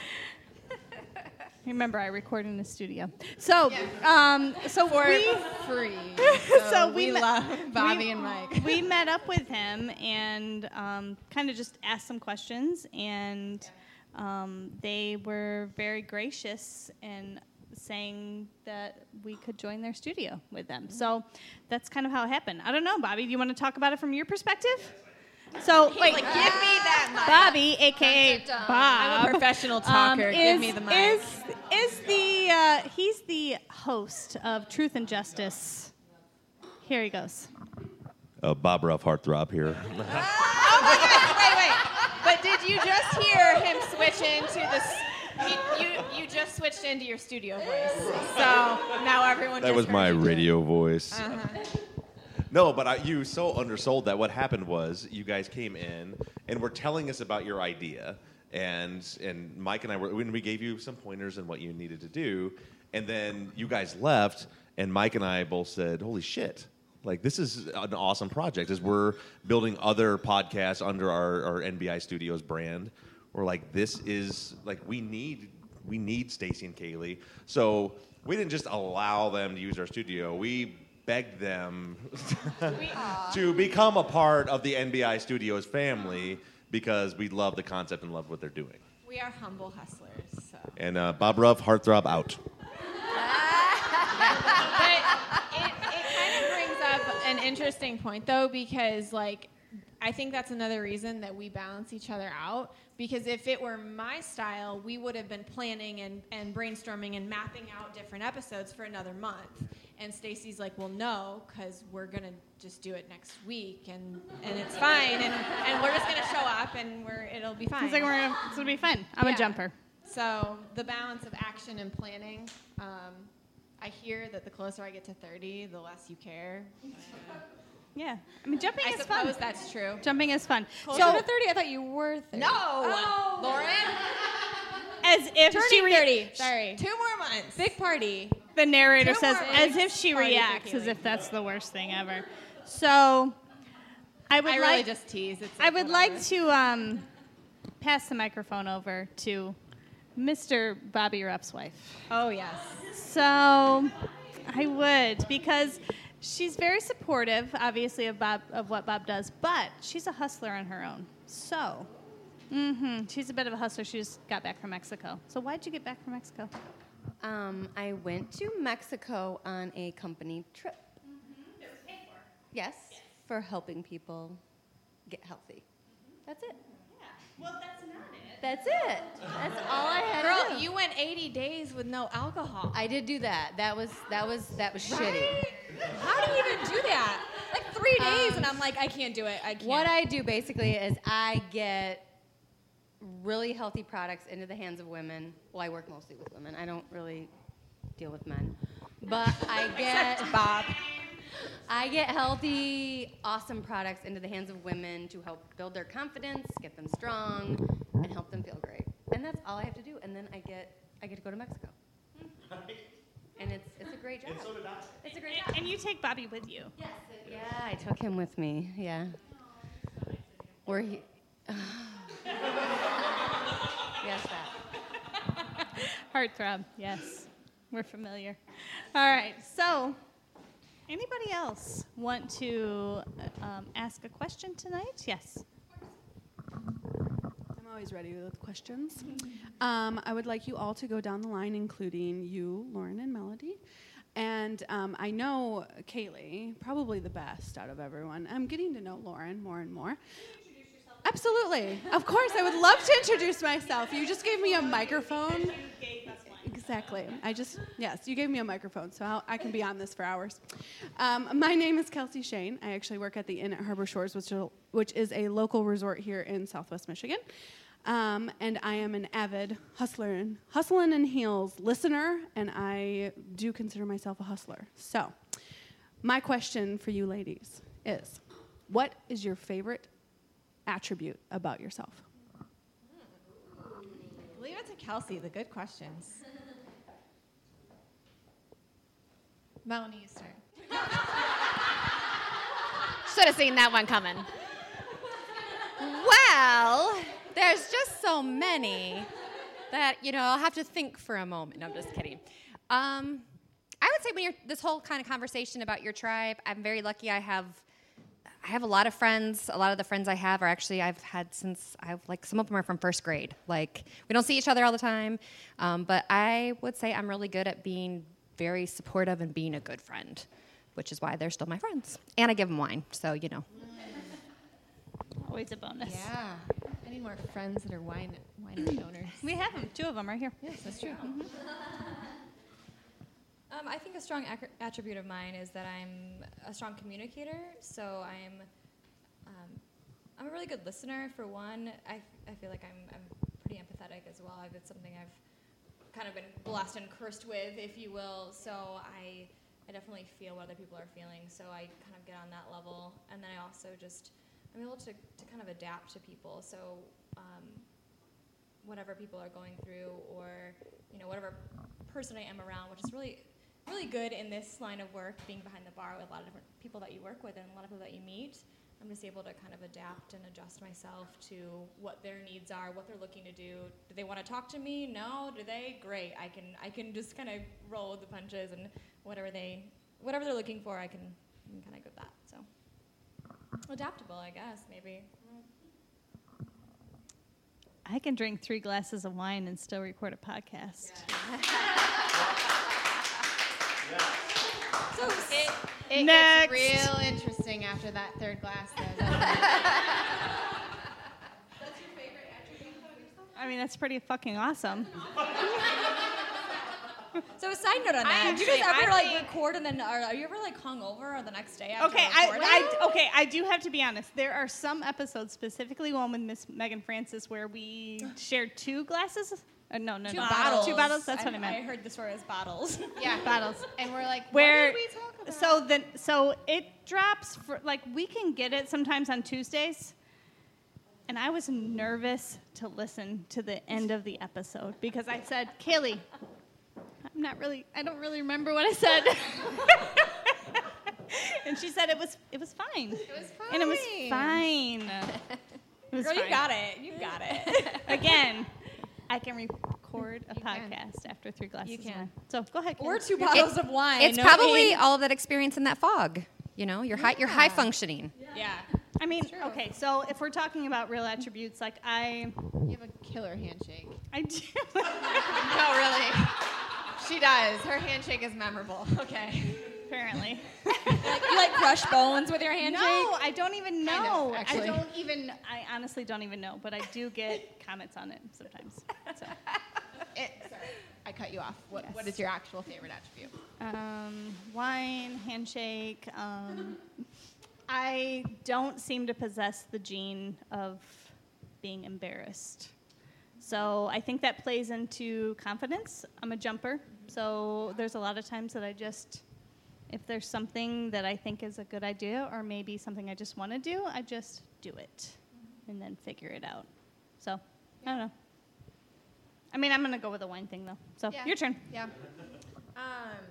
Remember, I record in the studio. So, um, so For we free. so, So we, we met- love Bobby we- and Mike. We met up with him and um, kind of just asked some questions, and um, they were very gracious in saying that we could join their studio with them. So that's kind of how it happened. I don't know, Bobby. Do you want to talk about it from your perspective? So, wait, like, give me that mic. Bobby, aka Bob. I'm a professional talker. um, Give is- me the mic. Is is the uh, he's the host of Truth and Justice Here he goes. Uh, Bob Ruff, Heartthrob here. Oh my gosh, wait, wait. But did you just hear him switch into this? He, you you just switched into your studio voice. So now everyone That just was heard my you do it. radio voice. Uh-huh. No, but I, you so undersold that what happened was you guys came in and were telling us about your idea. And and Mike and I were when we gave you some pointers on what you needed to do, and then you guys left, and Mike and I both said, "Holy shit! Like this is an awesome project." As we're building other podcasts under our, our N B I Studios brand, we're like, "This is like we need we need Stacy and Kaylee." So we didn't just allow them to use our studio; we begged them to become a part of the N B I Studios family. Because we love the concept and love what they're doing. We are humble hustlers. So. And uh, Bob Ruff, Heartthrob out. But it, it kind of brings up an interesting point, though, because, like, I think that's another reason that we balance each other out. Because if it were my style, we would have been planning and, and brainstorming and mapping out different episodes for another month. And Stacy's like, well, no, because we're going to just do it next week, and, and it's fine, and, and we're just going to show up, and we're it'll be fine. He's like, we're gonna, it's going to be fun. I'm Yeah. a jumper. So the balance of action and planning, um, I hear that the closer I get to thirty, the less you care. Yeah. I mean, jumping I is suppose fun. that's true. Jumping is fun. Closer So, to thirty? I thought you were thirty. No, Oh. Lauren. as if Turning she re- thirty. Sorry. Two more months. Big party. the narrator Two says, more as weeks. if she Party for reacts, as Kaylee. if that's the worst thing ever. So, I would I like really just tease. It's I like would whatever. like to um, pass the microphone over to Mister Bobby Ruff's wife. Oh yes. So I would, because she's very supportive, obviously, of Bob of what Bob does, but she's a hustler on her own. So, mm-hmm, she's a bit of a hustler. She just got back from Mexico. So why'd you get back from Mexico? Um, I went to Mexico on a company trip. Mm-hmm. It was paid for. Yes, for helping people get healthy. That's it. Yeah. Well, that's not it. That's it. That's all I had to Girl, do. you went eighty days with no alcohol. I did do that. That was that was that was shitty. Right? How do you even do that? Like three days, Um, and I'm like, I can't do it. I can't. What I do basically is I get really healthy products into the hands of women. Well, I work mostly with women. I don't really deal with men. But I get Bob. I get healthy, awesome products into the hands of women to help build their confidence, get them strong, and help them feel great. And that's all I have to do. And then I get I get to go to Mexico. And it's it's a great job. And so did I. It's a great And, job. and you take Bobby with you. Yes. Yeah, I took him with me. Yeah. Where he. Yes, that. Heartthrob, yes. We're familiar. All right, so anybody else want to um, ask a question tonight? Yes. I'm always ready with questions. Um, I would like you all to go down the line, including you, Lauren, and Melody. And um, I know Kaylee, probably the best out of everyone. I'm getting to know Lauren more and more. Absolutely. Of course, I would love to introduce myself. You just gave me a microphone. Exactly. I just, yes, you gave me a microphone, so I'll, I can be on this for hours. Um, my name is Kelsey Shane. I actually work at the Inn at Harbor Shores, which, which is a local resort here in Southwest Michigan. Um, and I am an avid hustler and hustling in heels listener, and I do consider myself a hustler. So, my question for you ladies is, what is your favorite attribute about yourself? Leave it to Kelsey, the good questions. Melanie, you start. Should have seen that one coming. Well, there's just so many that, you know, I'll have to think for a moment. No, I'm just kidding. Um, I would say when you're this whole kind of conversation about your tribe, I'm very lucky. I have, I have a lot of friends. A lot of the friends I have are actually I've had since I've like some of them are from first grade. Like we don't see each other all the time, um, but I would say I'm really good at being very supportive and being a good friend, which is why they're still my friends. And I give them wine, so you know. Always a bonus. Yeah. I need more friends that are wine winery owners. We have them. Two of them right here. Yes, that's true. Mm-hmm. Um, I think a strong ac- attribute of mine is that I'm a strong communicator. So I'm, um, I'm a really good listener. For one, I, I feel like I'm, I'm pretty empathetic as well. I've, it's something I've kind of been blessed and cursed with, if you will. So I, I definitely feel what other people are feeling. So I kind of get on that level, and then I also just, I'm able to, to kind of adapt to people. So um, whatever people are going through, or you know, whatever person I am around, which is really really good in this line of work, being behind the bar with a lot of different people that you work with and a lot of people that you meet. I'm just able to kind of adapt and adjust myself to what their needs are, what they're looking to do. Do they want to talk to me? No. Do they? Great. I can I can just kind of roll with the punches, and whatever they whatever they're looking for, I can, I can kind of go with that. So adaptable, I guess, maybe. I can drink three glasses of wine and still record a podcast. So it, it Next. gets real interesting after that third glass, though. doesn't it? That's your favorite attribute about yourself? I mean, that's pretty fucking awesome. So a side note on that, I do you guys actually- ever I like think- record and then are, are you ever like hungover or the next day after Okay, I, recording? I okay, I do have to be honest. There are some episodes, specifically one with Miss Megan Francis, where we shared two glasses. Uh, no, no, Two no, bottles. Two bottles. That's what I I meant. heard the story as bottles. Yeah, Bottles. And we're like, Where what did we talk about? so then so it drops for like we can get it sometimes on Tuesdays. And I was nervous to listen to the end of the episode because I said, Kaylee, I'm not really I don't really remember what I said. And she said it was it was fine. It was fine. And it was fine. It was Girl, you fine. got it. You got it. Again, I can record a You can. podcast after three glasses You can. of wine. So go ahead. Or Kaylee. two bottles of wine. It's no probably hate. all of that experience in that fog. You know, you're high, you're high Yeah. functioning. Yeah. I mean, okay, so if we're talking about real attributes, like I, You have a killer handshake. I do. No, really. She does. Her handshake is memorable. Okay. Apparently. Like, you like crush bones with your handshake? No, I don't even Kind of, know. I actually. don't even. I honestly don't even know, but I do get comments on it sometimes. So, It, sorry, I cut you off. What, Yes. what is your actual favorite attribute? um, wine, handshake. Um, I don't seem to possess the gene of being embarrassed. So I think that plays into confidence. I'm a jumper, so there's a lot of times that I just, if there's something that I think is a good idea or maybe something I just want to do, I just do it and then figure it out. So, I don't know. I mean, I'm going to go with the wine thing, though. So, Yeah. your turn. Yeah. Um,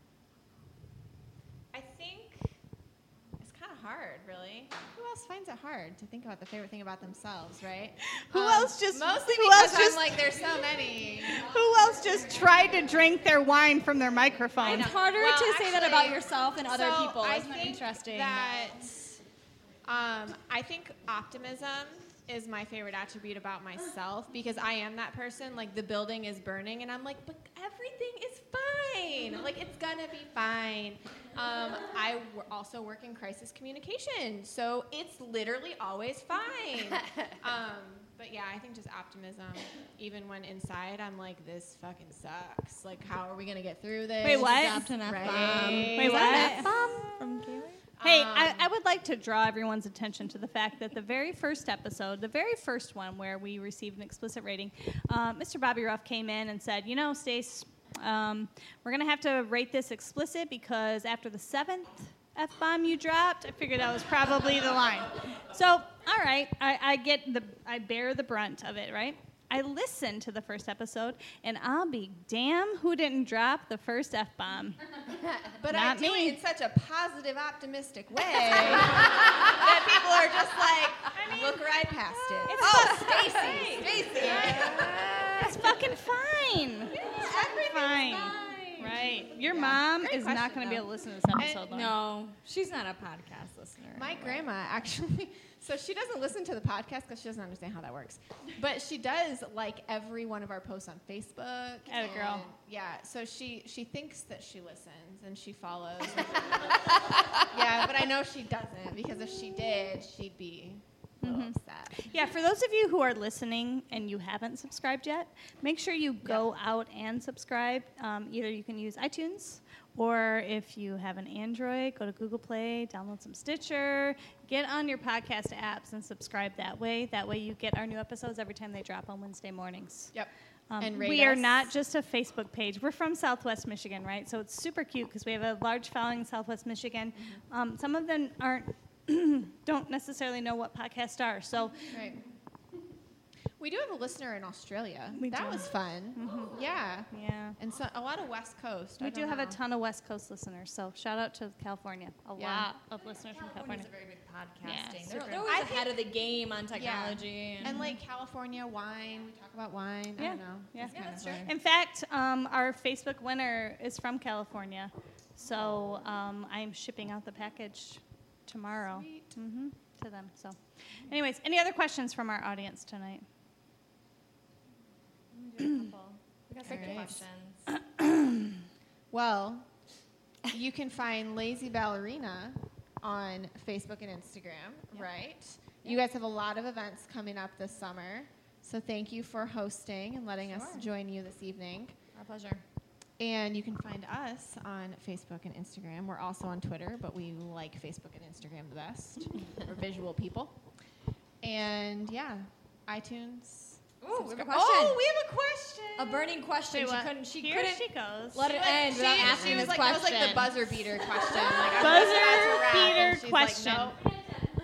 I think it's kind of hard, really. Who else finds it hard to think about the favorite thing about themselves, right? Who Um, else just- Mostly who because else I'm just- like, there's so many. Who else just tried to drink their wine from their microphone? It's harder Well, to say that actually, about yourself than other so people. I Isn't that think interesting? that um, I think optimism is my favorite attribute about myself because I am that person. Like the building is burning, and I'm like, but everything is fine. Like it's gonna be fine. Um, I w- also work in crisis communication, so it's literally always fine. Um, but yeah, I think just optimism. Even when inside, I'm like, this fucking sucks. Like, how are we gonna get through this? Wait, what? Dropped an Right. F-bomb. Wait, Is that an what? F-bomb from Kaylee? Hey, Um, I, I would like to draw everyone's attention to the fact that the very first episode, the very first one where we received an explicit rating, uh, Mister Bobby Ruff came in and said, you know, Stace, um, we're going to have to rate this explicit because after the seventh F-bomb you dropped, I figured that was probably the line. So, all right, I, I get the, I bear the brunt of it, right? I listened to the first episode, and I'll be damn who didn't drop the first F-bomb. But Not I do me. it in such a positive, optimistic way that people are just like, look right past it. It's oh, fu- Stacy, Stacy. It's fucking fine. Everything's fine. fine. Right. Your Yeah. mom Great is not question, going to be though. able to listen to this episode. Lauren. No, she's not a podcast listener. My grandma actually, so she doesn't listen to the podcast because she doesn't understand how that works. But she does like every one of our posts on Facebook. Atta girl. and- Yeah, so she she thinks that she listens and she follows. yeah, but I know she doesn't because if she did, she'd be a little Mhm. upset. Yeah, for those of you who are listening and you haven't subscribed yet, make sure you go out and subscribe. Um, either you can use iTunes, or if you have an Android, go to Google Play, download some Stitcher, get on your podcast apps and subscribe that way. That way you get our new episodes every time they drop on Wednesday mornings. Yep. Um, And rate we are us. not just a Facebook page. We're from Southwest Michigan, right? So it's super cute because we have a large following in Southwest Michigan. Mm-hmm. Um, some of them aren't, don't necessarily know what podcasts are. So Right. We do have a listener in Australia. We that do. was fun. Mhm. Yeah. Yeah. And so a lot of West Coast. we I do don't have a know. ton of West Coast listeners. So shout out to California. A Yeah. lot of listeners from California. California's a very big Yeah, podcasting. they're, super. they're always I ahead think- of the game on Yeah. technology. And like California wine. We talk about wine. I Yeah. don't know. Yeah. It's Yeah, kinda that's true. weird. In fact, um, our Facebook winner is from California. So um, I'm shipping out the package tomorrow hmm to them. So, anyways, any other questions from our audience tonight? We got some All right. questions. Well, you can find Lazy Ballerina on Facebook and Instagram, right? You guys have a lot of events coming up this summer. So thank you for hosting and letting us Sure. join you this evening. Our pleasure. And you can find us on Facebook and Instagram. We're also on Twitter, but we like Facebook and Instagram the best. We're visual people. And yeah, iTunes. Ooh, we have a subscribe- question. Oh, we have a question. A burning question. Wait, she what? couldn't. She Here couldn't she goes. let it She, end she, without she asking was this like, question. that was like the buzzer beater question. Like, I'm Buzzer just about to wrap, and beater she's question. Like, nope.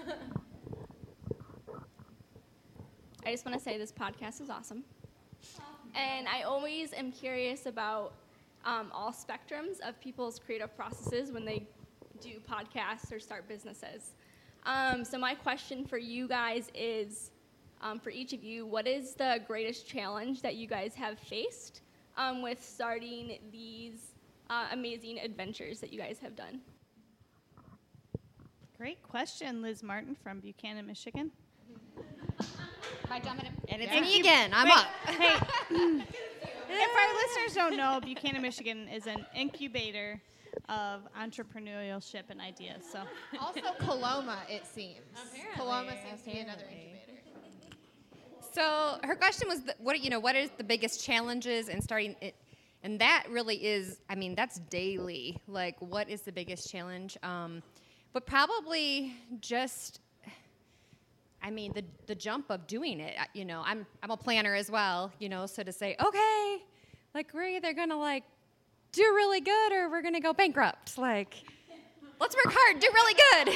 I just want to say this podcast is awesome. And I always am curious about um, all spectrums of people's creative processes when they do podcasts or start businesses. Um, so my question for you guys is, um, for each of you, what is the greatest challenge that you guys have faced um, with starting these uh, amazing adventures that you guys have done? Great question, Liz Martin from Buchanan, Michigan. Hi, Dominic. And it's Yeah. me again. I'm Wait, up. Hey, if our listeners don't know, Buchanan, Michigan is an incubator of entrepreneurship and ideas. So Also, Coloma, it seems. Apparently, Coloma seems to be another apparently. incubator. So her question was, the, what you know, what is the biggest challenges in starting it? And that really is, I mean, that's daily. Like, what is the biggest challenge? Um, but probably just, I mean, the the jump of doing it. I- You know, I'm I'm a planner as well. You know, so to say, okay, like we're either gonna like do really good or we're gonna go bankrupt. Like, let's work hard, do really good.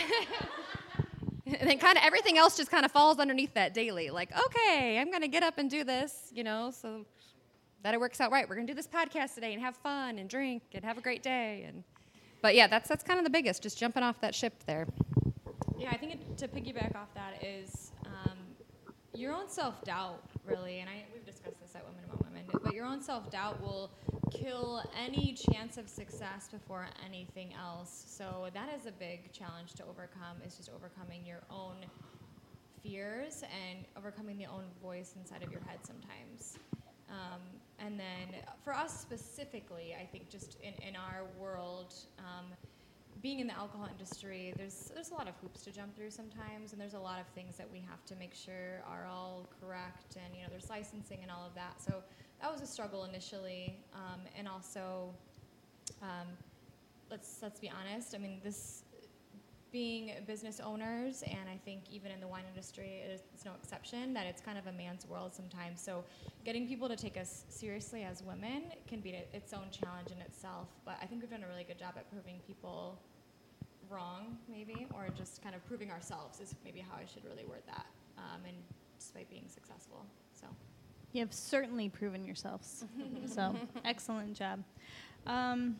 And then kind of everything else just kind of falls underneath that daily. Like, okay, I'm going to get up and do this, you know, so that it works out right. We're going to do this podcast today and have fun and drink and have a great day. And But, yeah, that's that's kind of the biggest, just jumping off that ship there. Yeah, I think it, to piggyback off that is um, your own self-doubt, really, and I, we've discussed this at Women Among Women, but your own self-doubt will kill any chance of success before anything else. So that is a big challenge to overcome, is just overcoming your own fears and overcoming the own voice inside of your head sometimes. Um, and then for us specifically, I think just in, in our world, um, being in the alcohol industry, there's there's a lot of hoops to jump through sometimes, and there's a lot of things that we have to make sure are all correct, and you know there's licensing and all of that. So that was a struggle initially, um, and also, um, let's let's be honest. I mean, this being business owners, and I think even in the wine industry, it's, it's no exception that it's kind of a man's world sometimes. So getting people to take us seriously as women can be its own challenge in itself. But I think we've done a really good job at proving people wrong, maybe, or just kind of proving ourselves is maybe how I should really word that, um, and despite being successful. So you have certainly proven yourselves. So excellent job. Um,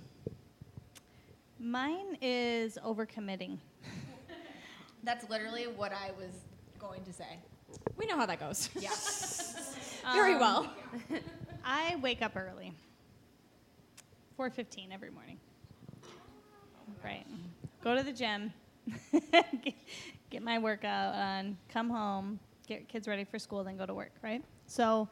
mine is overcommitting. That's literally what I was going to say. we know how that goes. Yeah. Very Um, well. I wake up early, four fifteen every morning. Right. Go to the gym, get, get my workout on, come home, get kids ready for school, then go to work, right? So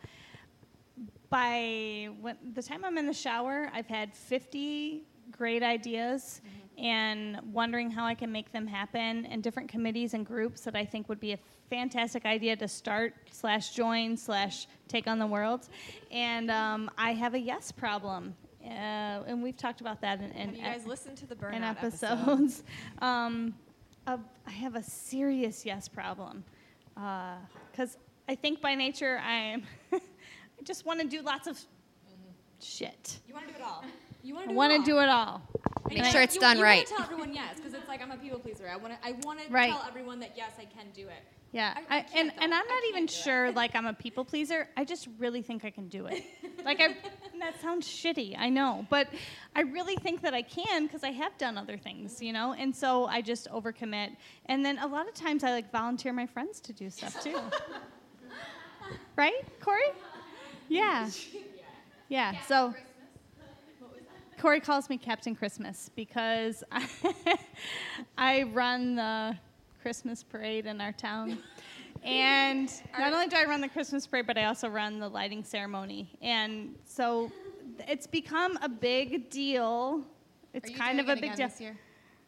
by when, the time I'm in the shower, I've had fifty great ideas and wondering how I can make them happen, and different committees and groups that I think would be a fantastic idea to start slash join slash take on the world. And um, I have a yes problem. Uh, and we've talked about that in, in Have you guys listened to the Burnout in episode? episodes. um, uh, I have a serious yes problem. Because I think by nature I'm I just want to do lots of shit. You want to do it all. You want I to do want it to all. do it all. Make And sure I- it's you, done you right. want to tell everyone yes, because it's like I'm a people pleaser. I want to. I want to Right. tell everyone that yes, I can do it. Yeah, I- I I, can't, and though. and I'm I not even can't do it. sure like I'm a people pleaser. I just really think I can do it. Like I, and that sounds shitty, I know, but I really think that I can because I have done other things, you know. And so I just overcommit, and then a lot of times I like volunteer my friends to do stuff too. Right, Corey? Yeah. Yeah. So. Corey calls me Captain Christmas because I, I run the Christmas parade in our town. And not only do I run the Christmas parade, but I also run the lighting ceremony. And so it's become a big deal. It's Are you kind doing of a it big again deal. this year?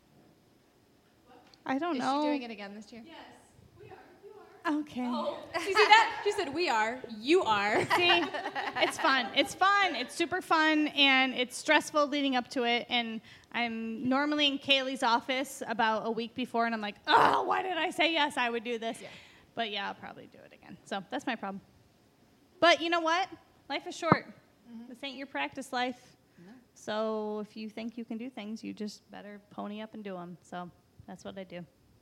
I don't Is know. she doing it again this year? Yes. Okay. Oh, you see that? She said we are. You are. See, it's fun. It's fun. It's super fun, and it's stressful leading up to it. And I'm normally in Kaylee's office about a week before, and I'm like, oh, why did I say yes? I would do this. Yeah. But yeah, I'll probably do it again. So that's my problem. But you know what? Life is short. Mm-hmm. This ain't your practice life. No. So if you think you can do things, you just better pony up and do them. So that's what I do.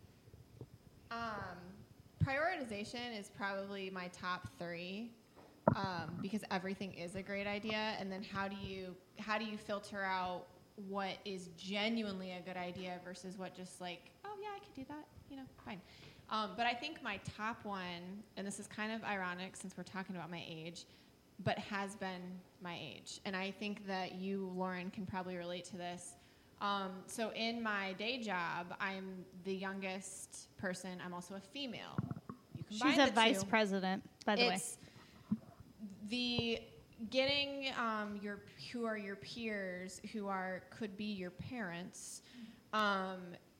Um, prioritization is probably my top three, um, because everything is a great idea. And then how do you how do you filter out what is genuinely a good idea versus what just like, oh yeah, I could do that, you know, fine. Um, but I think my top one, and this is kind of ironic since we're talking about my age, but has been my age. And I think that you, Lauren, can probably relate to this. Um, so in my day job, I'm the youngest person. I'm also a female. You combine She's a the vice two. president, by the way. It's the getting um, your who are your peers, who are could be your parents, um,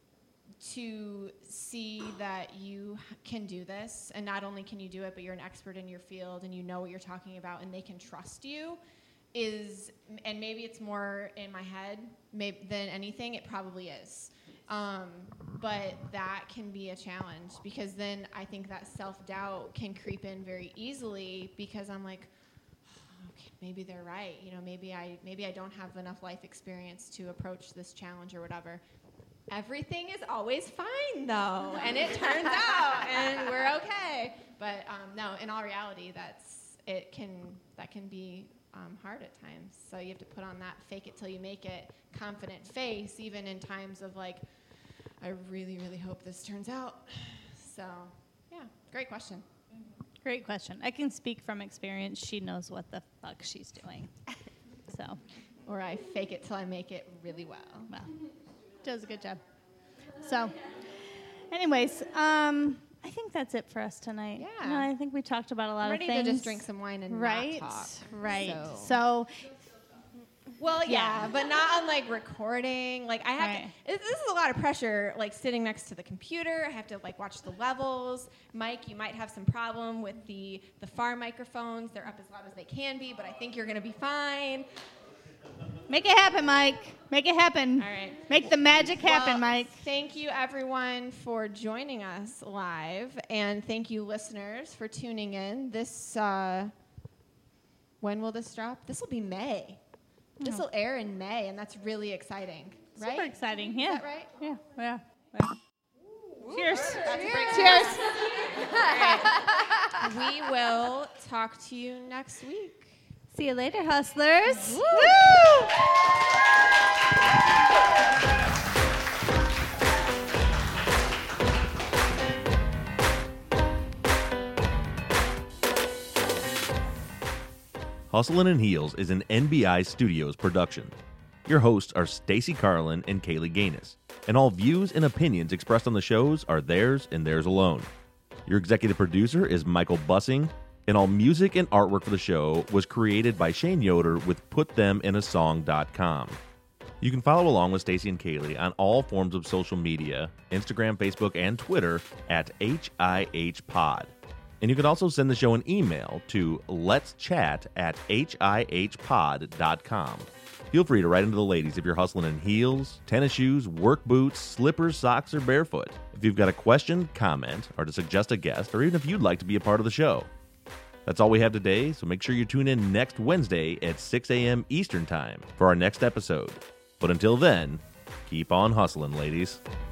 to see that you can do this, and not only can you do it, but you're an expert in your field and you know what you're talking about, and they can trust you. Is and maybe it's more in my head maybe than anything. It probably is, um, but that can be a challenge because then I think that self-doubt can creep in very easily because I'm like, oh, okay, maybe they're right. You know, maybe I maybe I don't have enough life experience to approach this challenge or whatever. Everything is always fine though, and it turns out, and we're okay. But um, no, in all reality, that's it can that can be. Um, hard at times. So you have to put on that fake it till you make it confident face, even in times of like, I really, really hope this turns out. So, yeah, great question. Great question. I can speak from experience. She knows what the fuck she's doing. So, or I fake it till I make it really well. Well, does a good job. So, anyways, um, I think that's it for us tonight. Yeah. No, I think we talked about a lot I'm ready of things. to just drink some wine and right, not talk. Right. So. So, well, yeah, Yeah. but not on like recording. Like I have Right. to. This, this is a lot of pressure. Like sitting next to the computer, I have to like watch the levels. Mike, you might have some problem with the the far microphones. They're up as loud as they can be, but I think you're gonna be fine. make it happen, Mike. Make it happen. All right. Make the magic happen, Well, Mike. Thank you, everyone, for joining us live, and thank you, listeners, for tuning in. This, uh, when will this drop? This will be May. This will air in May, and that's really exciting, right? Super exciting. Yeah. Is that right? Yeah. Yeah. yeah. Cheers. Cheers. Cheers. All right. We will talk to you next week. See you later, hustlers. Woo. Hustlin' and Heels is an N B I Studios production. Your hosts are Stacy Carlin and Kaylee Gaines, and all views and opinions expressed on the shows are theirs and theirs alone. Your executive producer is Michael Bussing, and all music and artwork for the show was created by Shane Yoder with put them in a song dot com. You can follow along with Stacy and Kaylee on all forms of social media, Instagram, Facebook, and Twitter at H I H Pod. And you can also send the show an email to letschat at H I H pod dot com. Feel free to write into the ladies if you're hustling in heels, tennis shoes, work boots, slippers, socks, or barefoot. If you've got a question, comment, or to suggest a guest, or even if you'd like to be a part of the show. That's all we have today, so make sure you tune in next Wednesday at six a.m. Eastern Time for our next episode. But until then, keep on hustling, ladies.